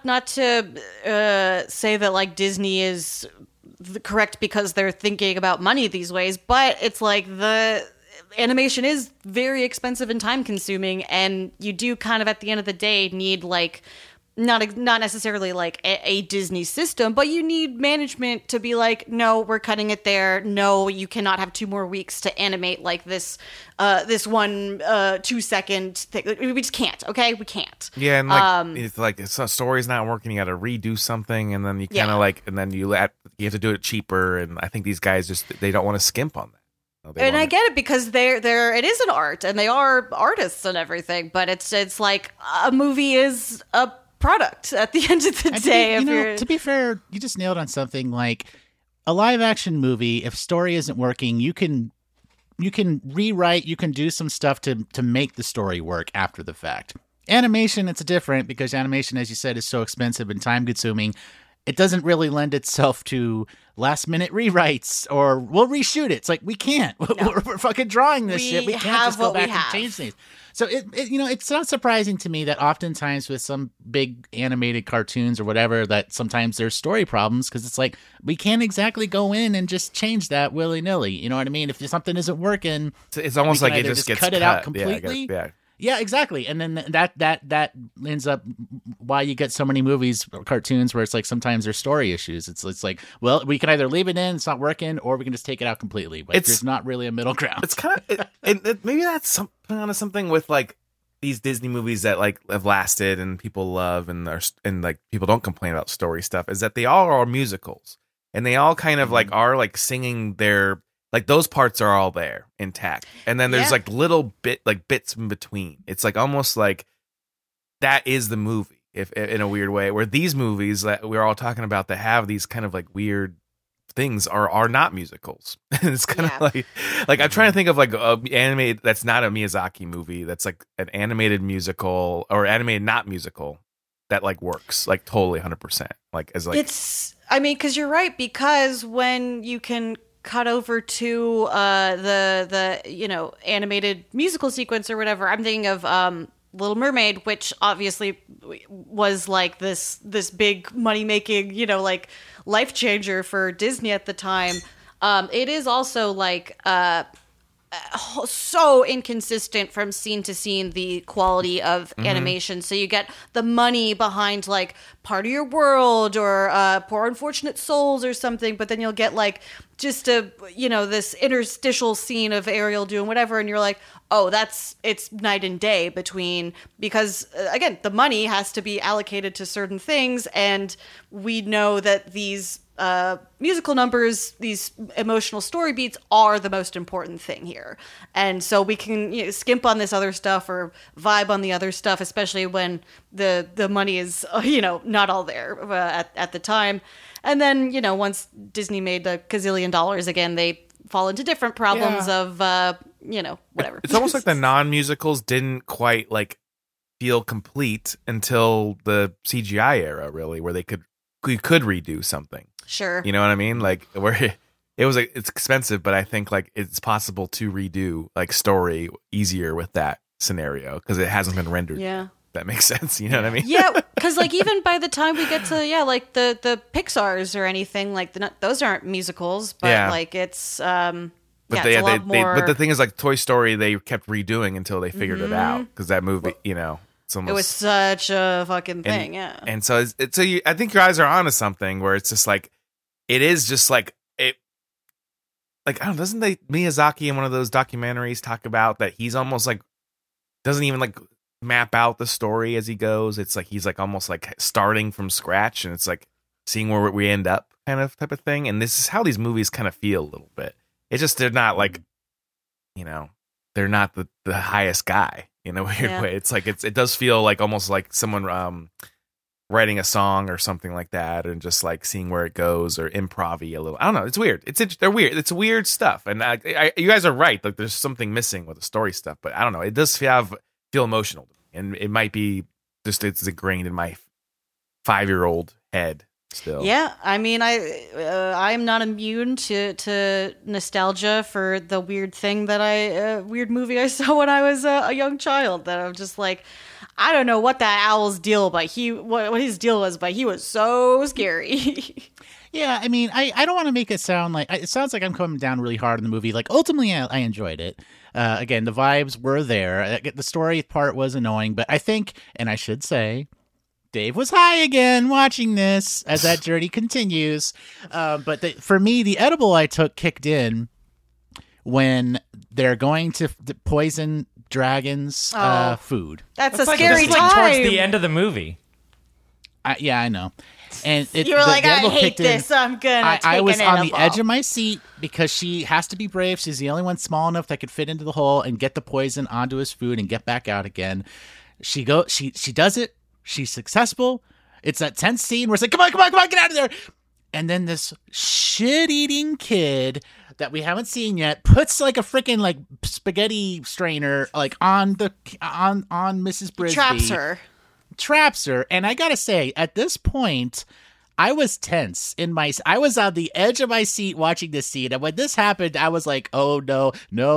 to say that like Disney is correct because they're thinking about money these ways, but it's like the animation is very expensive and time consuming, and you do kind of at the end of the day need like not necessarily like a Disney system, but you need management to be like, no, we're cutting it there. No, you cannot have 2 more weeks to animate like this one 2-second thing. We just can't. Okay, we can't. Yeah, and like it's like a story's not working. You got to redo something, and then you kind of like, and then you have to do it cheaper. And I think these guys they don't want to skimp on that. And I get it because it is an art, and they are artists and everything. But it's like a movie is a product at the end of the day. To be fair, you just nailed on something. Like a live action movie, if story isn't working, you can rewrite, you can do some stuff to make the story work after the fact. Animation, it's different because animation, as you said, is so expensive and time consuming. It doesn't really lend itself to last minute rewrites or we'll reshoot it. It's like, we can't. No. We're fucking drawing this shit. We can't just go back and change things. So it's not surprising to me that oftentimes with some big animated cartoons or whatever, that sometimes there's story problems because it's like we can't exactly go in and just change that willy nilly. You know what I mean? If something isn't working, it's almost like it just gets cut it out completely. Yeah, exactly. And then that ends up why you get so many movies or cartoons where it's like sometimes there's story issues. It's like, well, we can either leave it in, it's not working, or we can just take it out completely. But there's not really a middle ground. It's kind of maybe that's something with like these Disney movies that like have lasted and people love and like people don't complain about story stuff, is that they all are musicals and they all kind of like are like singing their. Like those parts are all there intact. And then there's like little bits in between. It's like almost like that is the movie if in a weird way, where these movies that we're all talking about that have these kind of like weird things are not musicals. It's kind of like I'm trying to think of like a animated that's not a Miyazaki movie that's like an animated musical or animated not musical that like works like totally 100%. Like as like because you're right, because when you can cut over to the animated musical sequence or whatever, I'm thinking of Little Mermaid, which obviously was like this big money making like life changer for Disney at the time. It is also like so inconsistent from scene to scene, the quality of animation. So you get the money behind like Part of Your World or Poor Unfortunate Souls or something, but then you'll get like just this interstitial scene of Ariel doing whatever, and you're like, oh, it's night and day between, because again, the money has to be allocated to certain things, and we know that these musical numbers, these emotional story beats, are the most important thing here. And so we can skimp on this other stuff or vibe on the other stuff, especially when the money is not all there at the time. And then once Disney made a gazillion dollars again, they fall into different problems of whatever. It's almost like the non-musicals didn't quite like feel complete until the CGI era, really, where we could redo something. Sure. You know what I mean? Like where it's expensive, but I think like it's possible to redo like story easier with that scenario because it hasn't been rendered. Yeah. That makes sense. You know what I mean? Yeah, because like even by the time we get to like the Pixars or anything, like those aren't musicals, but like it's but but the thing is, like Toy Story, they kept redoing until they figured it out, because that movie, it's almost, it was such a fucking thing, And so I think your eyes are onto something where it's just like it is just like it. Like I don't know, doesn't Miyazaki in one of those documentaries talk about that he's almost like doesn't even like map out the story as he goes. It's like he's like almost like starting from scratch, and it's like seeing where we end up kind of type of thing. And this is how these movies kind of feel a little bit. It's just they're not like, they're not the highest guy in a weird way. It's like it does feel like almost like someone writing a song or something like that, and just like seeing where it goes, or improv-y a little. I don't know. It's weird. They're weird. It's weird stuff. And you guys are right. Like there's something missing with the story stuff, but I don't know. It does feel emotional, and it might be just it's ingrained in my 5-year-old head still. Yeah, I mean, I'm not immune to nostalgia for the weird movie I saw when I was a young child. That I'm just like, I don't know what that owl's deal, but what his deal was, but he was so scary. Yeah, I mean, I don't want to make it sound like it sounds like I'm coming down really hard on the movie. Like ultimately, I enjoyed it. Again, the vibes were there. The story part was annoying, but I think, and I should say, Dave was high again watching this as that journey continues. But for me, the edible I took kicked in when they're going to poison dragons' food. That's a scary time. Towards the end of the movie. Yeah, I know. And you were like, I hate this. I'm gonna. I was on the edge of my seat because she has to be brave. She's the only one small enough that could fit into the hole and get the poison onto his food and get back out again. She does it. She's successful. It's that tense scene where it's like, come on, get out of there. And then this shit-eating kid that we haven't seen yet puts like a freaking like spaghetti strainer like on Mrs. Brisby. Traps her. And I gotta say, at this point, I was tense I was on the edge of my seat watching this scene. And when this happened, I was like, oh no.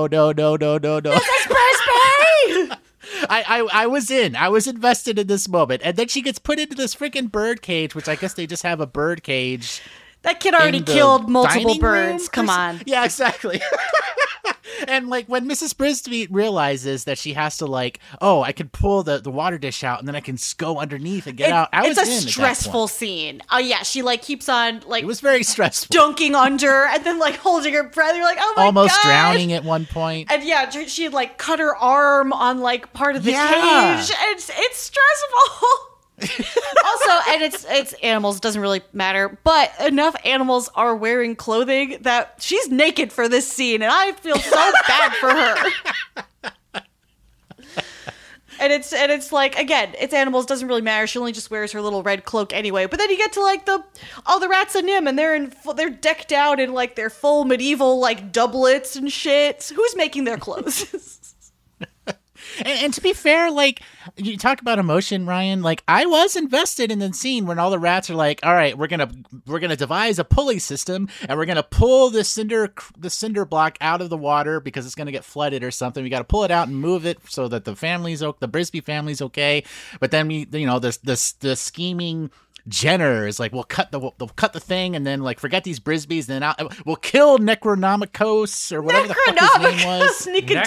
Mrs. Brisby! I was invested in this moment. And then she gets put into this freaking bird cage, which I guess they just have a bird cage. That kid already killed multiple birds. Come on. Yeah, exactly. And like when Mrs. Brisby realizes that she has to like, oh, I can pull the water dish out and then I can go underneath and get out. It's a stressful scene. Oh yeah, she like keeps on like, it was very stressful, dunking under and then like holding her breath. You're like, oh my god, almost drowning at one point. And yeah, she had like cut her arm on like part of the cage. It's stressful. Also, and it's animals, doesn't really matter, but enough animals are wearing clothing that she's naked for this scene, and I feel so bad for her. And it's like, again, it's animals, doesn't really matter. She only just wears her little red cloak anyway. But then you get to like all the rats of Nim, and they're decked out in like their full medieval like doublets and shit. Who's making their clothes? And to be fair, like, you talk about emotion, Ryan, like, I was invested in the scene when all the rats are like, all right, we're gonna devise a pulley system, and we're gonna pull the cinder block out of the water because it's gonna get flooded or something. We got to pull it out and move it so that the Brisby family's okay. But then the scheming Jenner is like, we'll cut the thing and then like forget these Brisbys and then we'll kill Necronomicos or whatever the fuck his name was.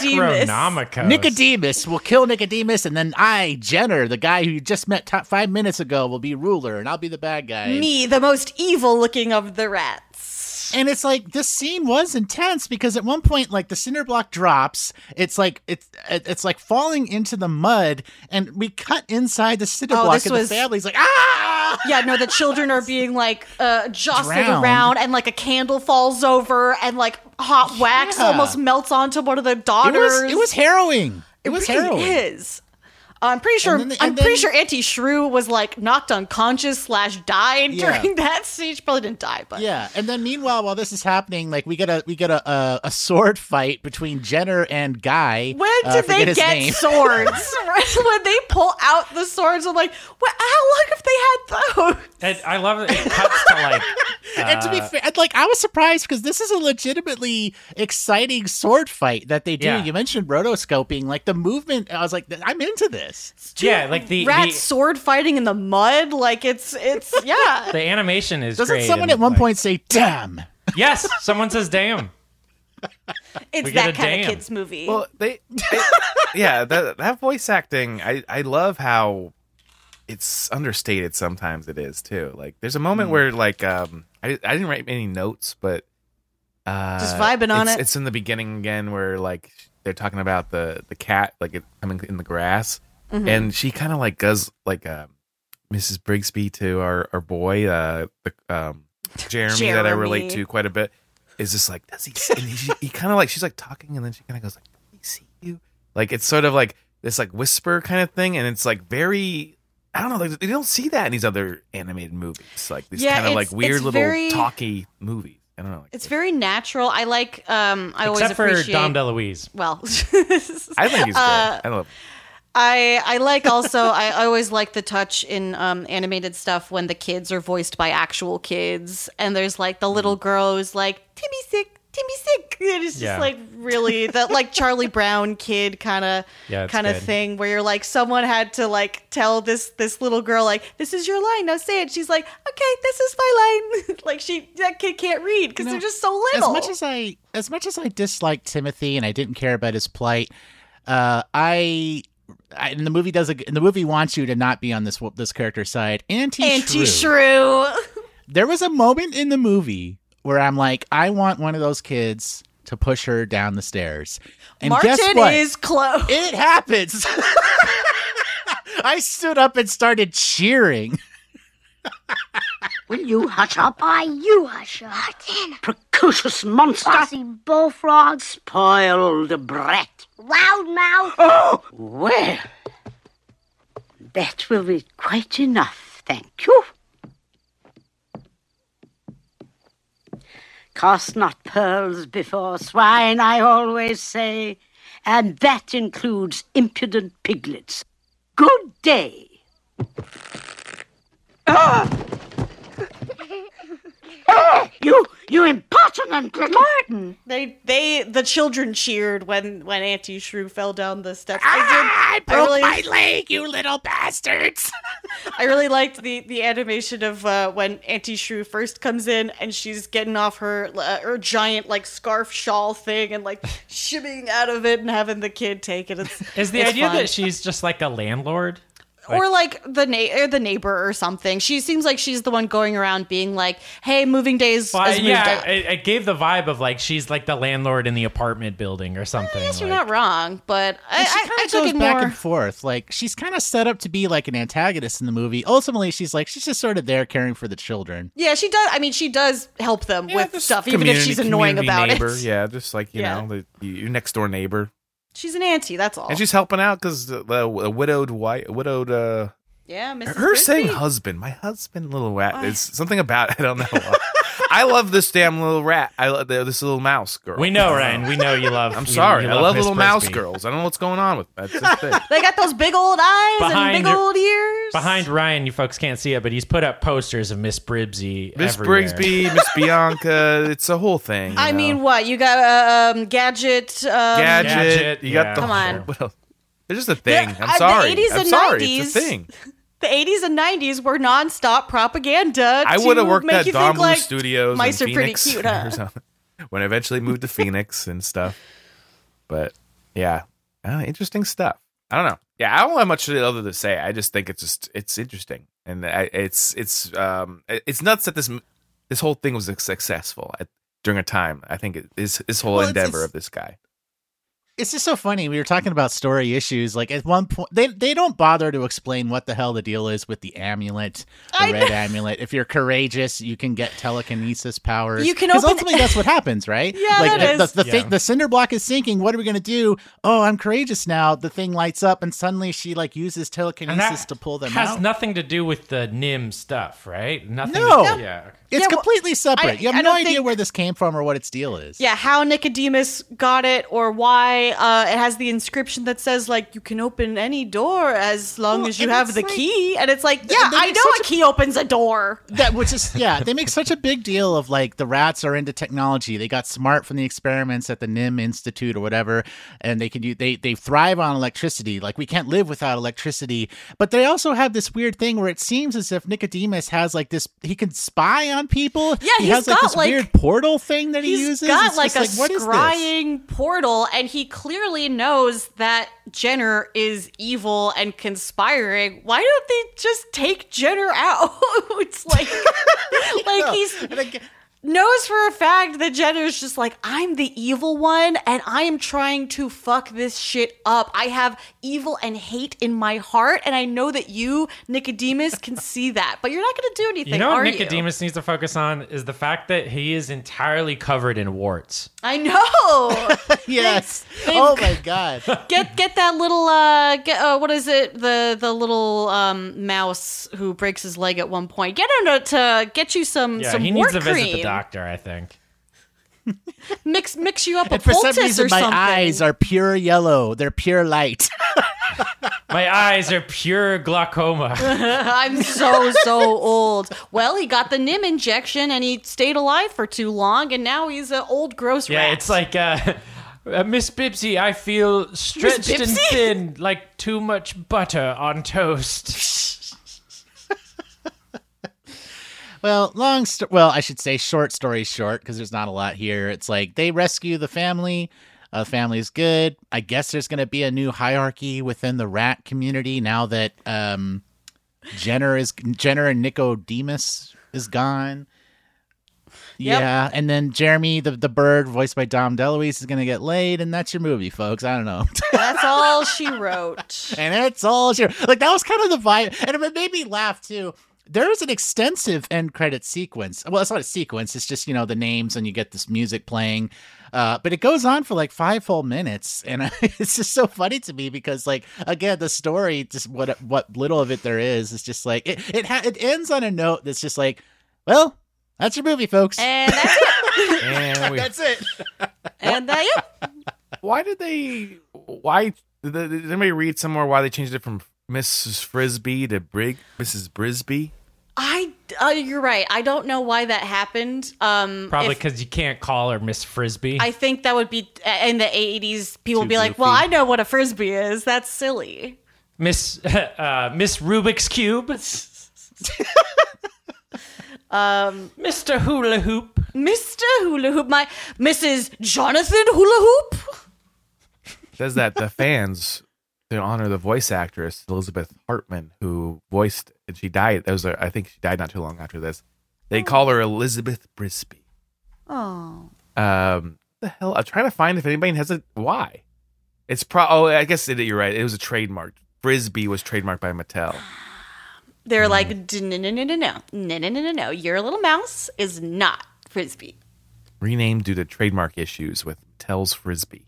Nicodemus. We'll kill Nicodemus and then Jenner, the guy who you just met 5 minutes ago, will be ruler and I'll be the bad guy. Me, the most evil looking of the rats. And it's like, this scene was intense because at one point, like, the cinder block drops. It's like falling into the mud, and we cut inside the cinder block, and the family's like, ah! Yeah, no, the children are being like jostled around, and like a candle falls over, and like hot wax almost melts onto one of the daughters. It was harrowing. It was really harrowing. Is. I'm pretty sure Auntie Shrew was like knocked unconscious / died during that scene. She probably didn't die, but yeah. And then meanwhile, while this is happening, like we get a sword fight between Jenner and Guy. When did they get swords? When they pull out the swords, I'm like, how long have they had those? And I love it. It cuts to like. And to be fair, like I was surprised because this is a legitimately exciting sword fight that they do. Yeah. You mentioned rotoscoping, like the movement. I was like, I'm into this. Yeah, like the sword fighting in the mud, like it's yeah. The animation is. Doesn't someone at one point say "damn"? Yes, someone says "damn." It's that kind of kids movie. Well, that voice acting, I love how it's understated. Sometimes it is too. Like there's a moment where like I didn't write any notes, but just vibing on it. It's in the beginning again where like they're talking about the cat like it coming in the grass. and she kind of like does like Mrs. Brigsby to our boy, Jeremy, that I relate to quite a bit. Is just like, does he? And he kind of like, she's like talking, and then she kind of goes like, "Does he see you?" Like it's sort of like this like whisper kind of thing, and it's like very. I don't know. Like, you don't see that in these other animated movies. Like these kind of like weird little talky movies. I don't know. Like, it's very natural. I like. I always except appreciate. for Dom DeLuise. Well, I think he's good. I love. I like also. I always like the touch in animated stuff when the kids are voiced by actual kids, and there's like the little girl who's like Timmy's sick. And it's just like really that like Charlie Brown kid kind of thing where you're like someone had to like tell this little girl like, this is your line, now say it. She's like, okay, this is my line. Like that kid can't read because they're just so little. As much as I disliked Timothy and I didn't care about his plight, and the movie wants you to not be on this character's side. Auntie Shrew. There was a moment in the movie where I'm like, I want one of those kids to push her down the stairs. And Martin guess what? is close. It happens. I stood up and started cheering. Will you hush up? Why, you hush up. Martin. Precocious monster. Bossy bullfrog. Spoiled brat. Loudmouth. Oh, well. That will be quite enough, thank you. Cast not pearls before swine, I always say, and that includes impudent piglets. Good day. You impertinent little Martin. The children cheered when Auntie Shrew fell down the steps. I broke my leg, you little bastards. I really liked the animation of when Auntie Shrew first comes in and she's getting off her giant like scarf shawl thing and like shimmying out of it and having the kid take it. Is the idea fun. That she's just like a landlord? Or like the neighbor or something. She seems like she's the one going around being like, "Hey, moving days has moved up." It gave the vibe of like she's like the landlord in the apartment building or something. Yes, you're not wrong, but I took it back more and forth. Like she's kind of set up to be like an antagonist in the movie. Ultimately, she's just sort of there caring for the children. Yeah, she does. I mean, she does help them with stuff, even if she's annoying about neighbor. it. Yeah, just like you know, your next door neighbor. She's an auntie. That's all, and she's helping out because the widowed. Yeah, Mrs. Her Frisbee? saying husband, my husband, little rat. There's something about it. I don't know. I love this damn little rat. I love this little mouse girl. We know, Ryan. We know you love. I'm sorry. I love Miss little Frisbee. mouse girls. I don't know what's going on with that. That's the thing. They got those big old eyes and big old ears. Behind Ryan, you folks can't see it, but he's put up posters of Miss Brigsby. Miss Brigsby, Miss Bianca. It's a whole thing. I mean, what? You got Gadget. Gadget. You got the. Come on. Well, it's just a thing. I'm sorry. The 80s I'm and sorry. 90s. It's a thing. The 80s and 90s were nonstop propaganda. I would have worked at Don Bluth like Studios mice in are Phoenix pretty cute, huh? when I eventually moved to Phoenix and stuff. But yeah, interesting stuff. I don't know. Yeah, I don't have much other to say. I just think it's interesting, and it's nuts that this whole thing was successful during a time. I think this whole endeavor of this guy. It's just so funny. We were talking about story issues. Like at one point, they don't bother to explain what the hell the deal is with the amulet, the red amulet. If you're courageous, you can get telekinesis powers. You can because ultimately that's what happens, right? Yeah, like that is. The cinder block is sinking. What are we gonna do? Oh, I'm courageous now. The thing lights up, and suddenly she like uses telekinesis to pull them out. Has nothing to do with the Nim stuff, right? Nothing. No. Yeah. It's completely separate. You have no idea think- where this came from or what its deal is. Yeah, how Nicodemus got it or why it has the inscription that says, like, you can open any door as long as you have the key. And it's like, I know a key opens a door. They make such a big deal of, like, the rats are into technology. They got smart from the experiments at the NIM Institute or whatever, and they thrive on electricity. Like, we can't live without electricity. But they also have this weird thing where it seems as if Nicodemus has, like, this, he can spy on people. Yeah, he has like this weird portal thing that he uses. He's got it's like a what is this? scrying portal, and he clearly knows that Jenner is evil and conspiring. Why don't they just take Jenner out? It's like, knows for a fact that Jenner's just like, I'm the evil one and I am trying to fuck this shit up. I have evil and hate in my heart, and I know that you, Nicodemus, can see that, but you're not going to do anything, You know what Nicodemus needs to focus on is the fact that he is entirely covered in warts. I know. Yes. Oh my God. Get that little what is it? The little mouse who breaks his leg at one point. Get him to get you some he wart needs to cream. visit the doctor, I think. Mix you up a And for some poultice reason, or my something. eyes are pure yellow. They're pure light. My eyes are pure glaucoma. I'm so old. Well, he got the Nim injection and he stayed alive for too long, and now he's an old gross rat. Yeah, it's like Miss Bibsy, I feel stretched and thin, like too much butter on toast. Well, I should say short story short, because there's not a lot here. It's like they rescue the family. The family's good. I guess there's going to be a new hierarchy within the rat community now that Jenner and Nicodemus is gone. Yep. Yeah, and then Jeremy, the bird, voiced by Dom DeLuise, is going to get laid, and that's your movie, folks. I don't know. That's all she wrote. And that's all she wrote. Like, that was kind of the vibe, and it made me laugh, too. There is an extensive end credit sequence. Well, it's not a sequence. It's just, the names and you get this music playing. But it goes on for like 5 full minutes. And it's just so funny to me because, like, again, the story, just what little of it there is just like, it ends on a note that's just like, well, that's your movie, folks. And that's it. And that's it. And Why did anybody read somewhere why they changed it from Mrs. Frisbee to Mrs. Brisby? You're right. I don't know why that happened. Probably because you can't call her Miss Frisbee. I think that would be in the 80s. People would be like, goofy. well, I know what a Frisbee is. That's silly. Miss Rubik's Cube. Mr. Hula Hoop. Mr. Hula Hoop. My Mrs. Jonathan Hula Hoop. Says that the fans, they honor the voice actress Elizabeth Hartman, who voiced, and she died. I think she died not too long after this. They call her Elizabeth Brisby. Oh. The hell? I'm trying to find if anybody has a why. It's I guess you're right. It was a trademark. Frisbee was trademarked by Mattel. They're like, no. Your little mouse is not Frisbee. Renamed due to trademark issues with Mattel's Frisbee.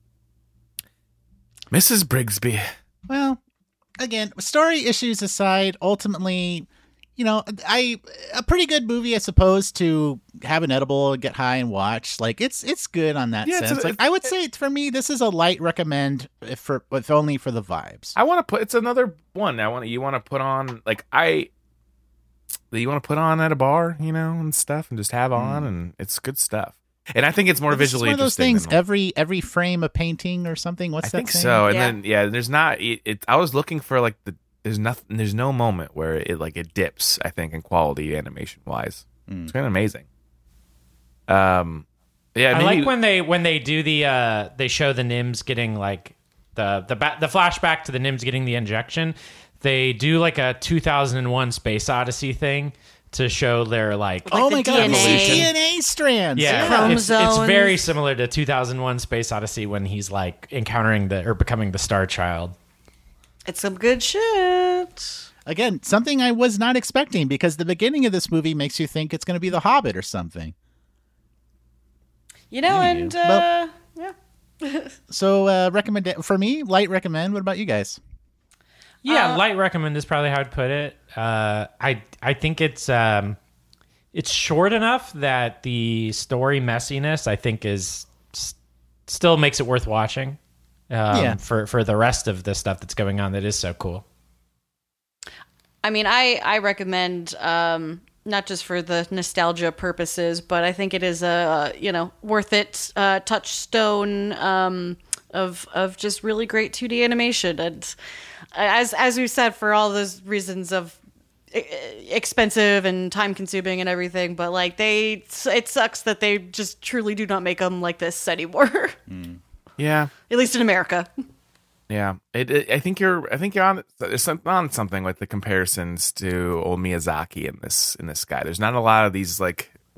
Mrs. Brigsby. Well, again, story issues aside, ultimately, a pretty good movie, I suppose, to have an edible, get high, and watch. Like, it's good on that sense. I would say, for me, this is a light recommend, if only for the vibes. It's another one you want to put on, you want to put on at a bar, and stuff, and just have on, and it's good stuff. And I think it's more visually interesting. It's one of those things, every frame a painting or something. What's that I think saying? so. And then, there's not, I was looking for there's no moment where it dips, I think, in quality animation wise. It's kind of amazing. I like when they do they show the Nims getting like the flashback to the Nims getting the injection. They do like a 2001 Space Odyssey thing to show their oh my god, DNA. DNA strands. Yeah, it's very similar to 2001 Space Odyssey when he's like encountering becoming the Star Child. It's some good shit. Again, something I was not expecting, because the beginning of this movie makes you think it's going to be The Hobbit or something. Yeah. So for me, light recommend. What about you guys? Yeah, light recommend is probably how I'd put it. I think it's short enough that the story messiness, I think, is still makes it worth watching. For the rest of the stuff that's going on that is so cool. I mean, I recommend not just for the nostalgia purposes, but I think it is a worth it touchstone of just really great 2D animation, and as we said, for all those reasons of expensive and time consuming and everything, but it sucks that they just truly do not make them like this anymore. Yeah, at least in America. Yeah, I think you're on something with the comparisons to old Miyazaki in this guy. There's not a lot of these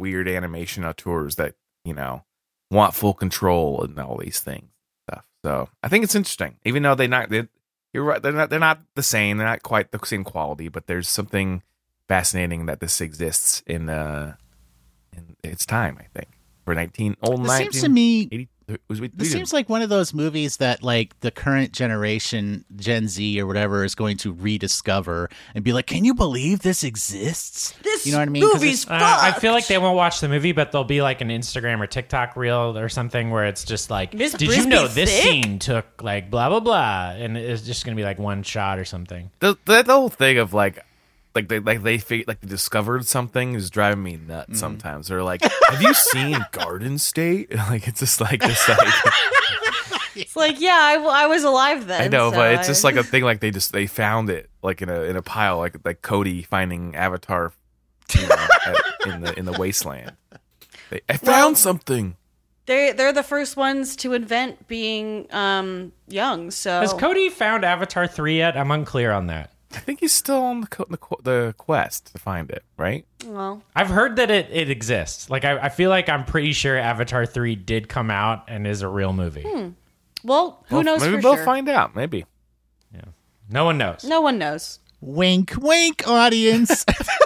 weird animation auteurs that, want full control and all these things stuff. So I think it's interesting, even though you're right, they're not the same. They're not quite the same quality, but there's something fascinating that this exists in its time, I think. For 19. Seems to me, this seems like one of those movies that like the current generation, Gen Z or whatever, is going to rediscover and be like, "Can you believe this exists?" You know what I mean? Movie's I feel like they won't watch the movie, but there'll be like an Instagram or TikTok reel or something where it's just like, Miss "Did you know this scene took like blah blah blah?" And it's just gonna be like one shot or something. The whole thing of like they discovered something is driving me nuts sometimes. They're like, "Have you seen Garden State?" Like it's just like this. It's like, yeah, I was alive then. I know, but it's just like a thing. Like they found it like in a pile, like Cody finding Avatar, in the wasteland. I found something. They're the first ones to invent being young. So has Cody found Avatar 3 yet? I'm unclear on that. I think he's still on the quest to find it, right? Well, I've heard that it exists. Like I feel like I'm pretty sure Avatar 3 did come out and is a real movie. Well, who knows? Maybe we'll find out. Maybe. Yeah. No one knows. No one knows. Wink, wink, audience.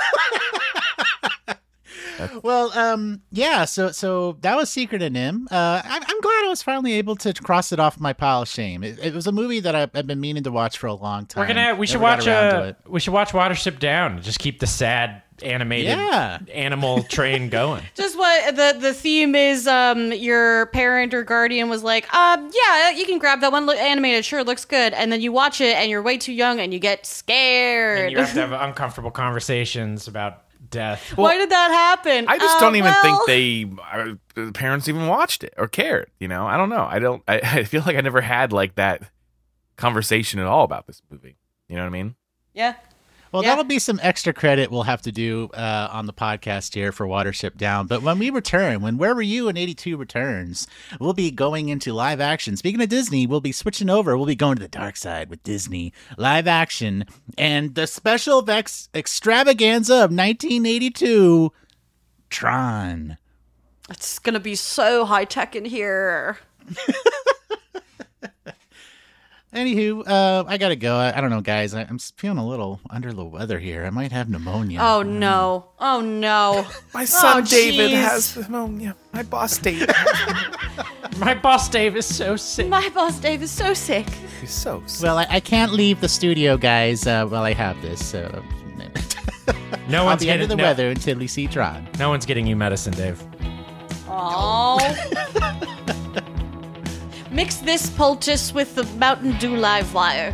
Well, yeah. So that was Secret of NIMH. I'm glad I was finally able to cross it off my pile of shame. It was a movie that I've been meaning to watch for a long time. We should watch Watership Down and just keep the sad animated animal train going. Just what the theme is. Your parent or guardian was like, yeah, you can grab that one animated. Sure, looks good. And then you watch it and you're way too young and you get scared. And you have to have uncomfortable conversations about death. Why did that happen? I just don't even think the parents even watched it or cared. I don't know. I feel like I never had like that conversation at all about this movie. You know what I mean? Yeah. Well, that'll be some extra credit we'll have to do on the podcast here for Watership Down. But when we return, when Where Were You in 82 returns, we'll be going into live action. Speaking of Disney, we'll be switching over. We'll be going to the dark side with Disney live action and the special extravaganza of 1982, Tron. It's going to be so high tech in here. Anywho, I gotta go. I don't know, guys. I'm feeling a little under the weather here. I might have pneumonia. Oh, no. Oh, no. My son David has pneumonia. My boss David. My boss Dave is so sick. My boss Dave is so sick. He's so sick. Well, I can't leave the studio, guys, while I have this. So no one's I'll be under the weather until we see Tron. No one's getting you medicine, Dave. Aww. Mix this poultice with the Mountain Dew Live Wire.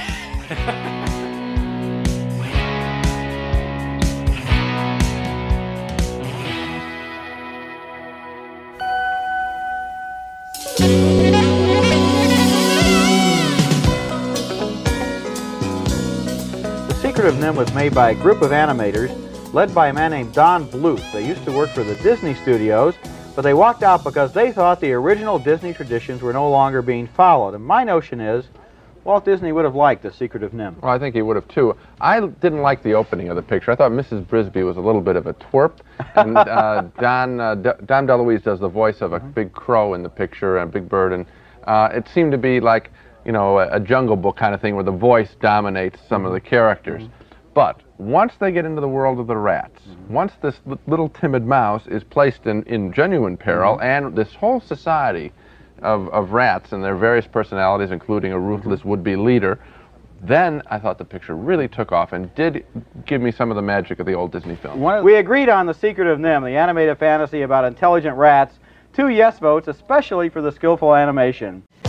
The Secret of NIMH was made by a group of animators led by a man named Don Bluth. They used to work for the Disney Studios, but they walked out because they thought the original Disney traditions were no longer being followed. And my notion is Walt Disney would have liked The Secret of NIMH. Well, I think he would have, too. I didn't like the opening of the picture. I thought Mrs. Brisby was a little bit of a twerp. And Dom DeLuise does the voice of a big crow in the picture, and a big bird. And it seemed to be like, a Jungle Book kind of thing where the voice dominates some of the characters. But once they get into the world of the rats, once this little timid mouse is placed in genuine peril, and this whole society of rats and their various personalities, including a ruthless would-be leader, then I thought the picture really took off and did give me some of the magic of the old Disney film. We agreed on The Secret of NIMH, the animated fantasy about intelligent rats. 2 yes votes, especially for the skillful animation.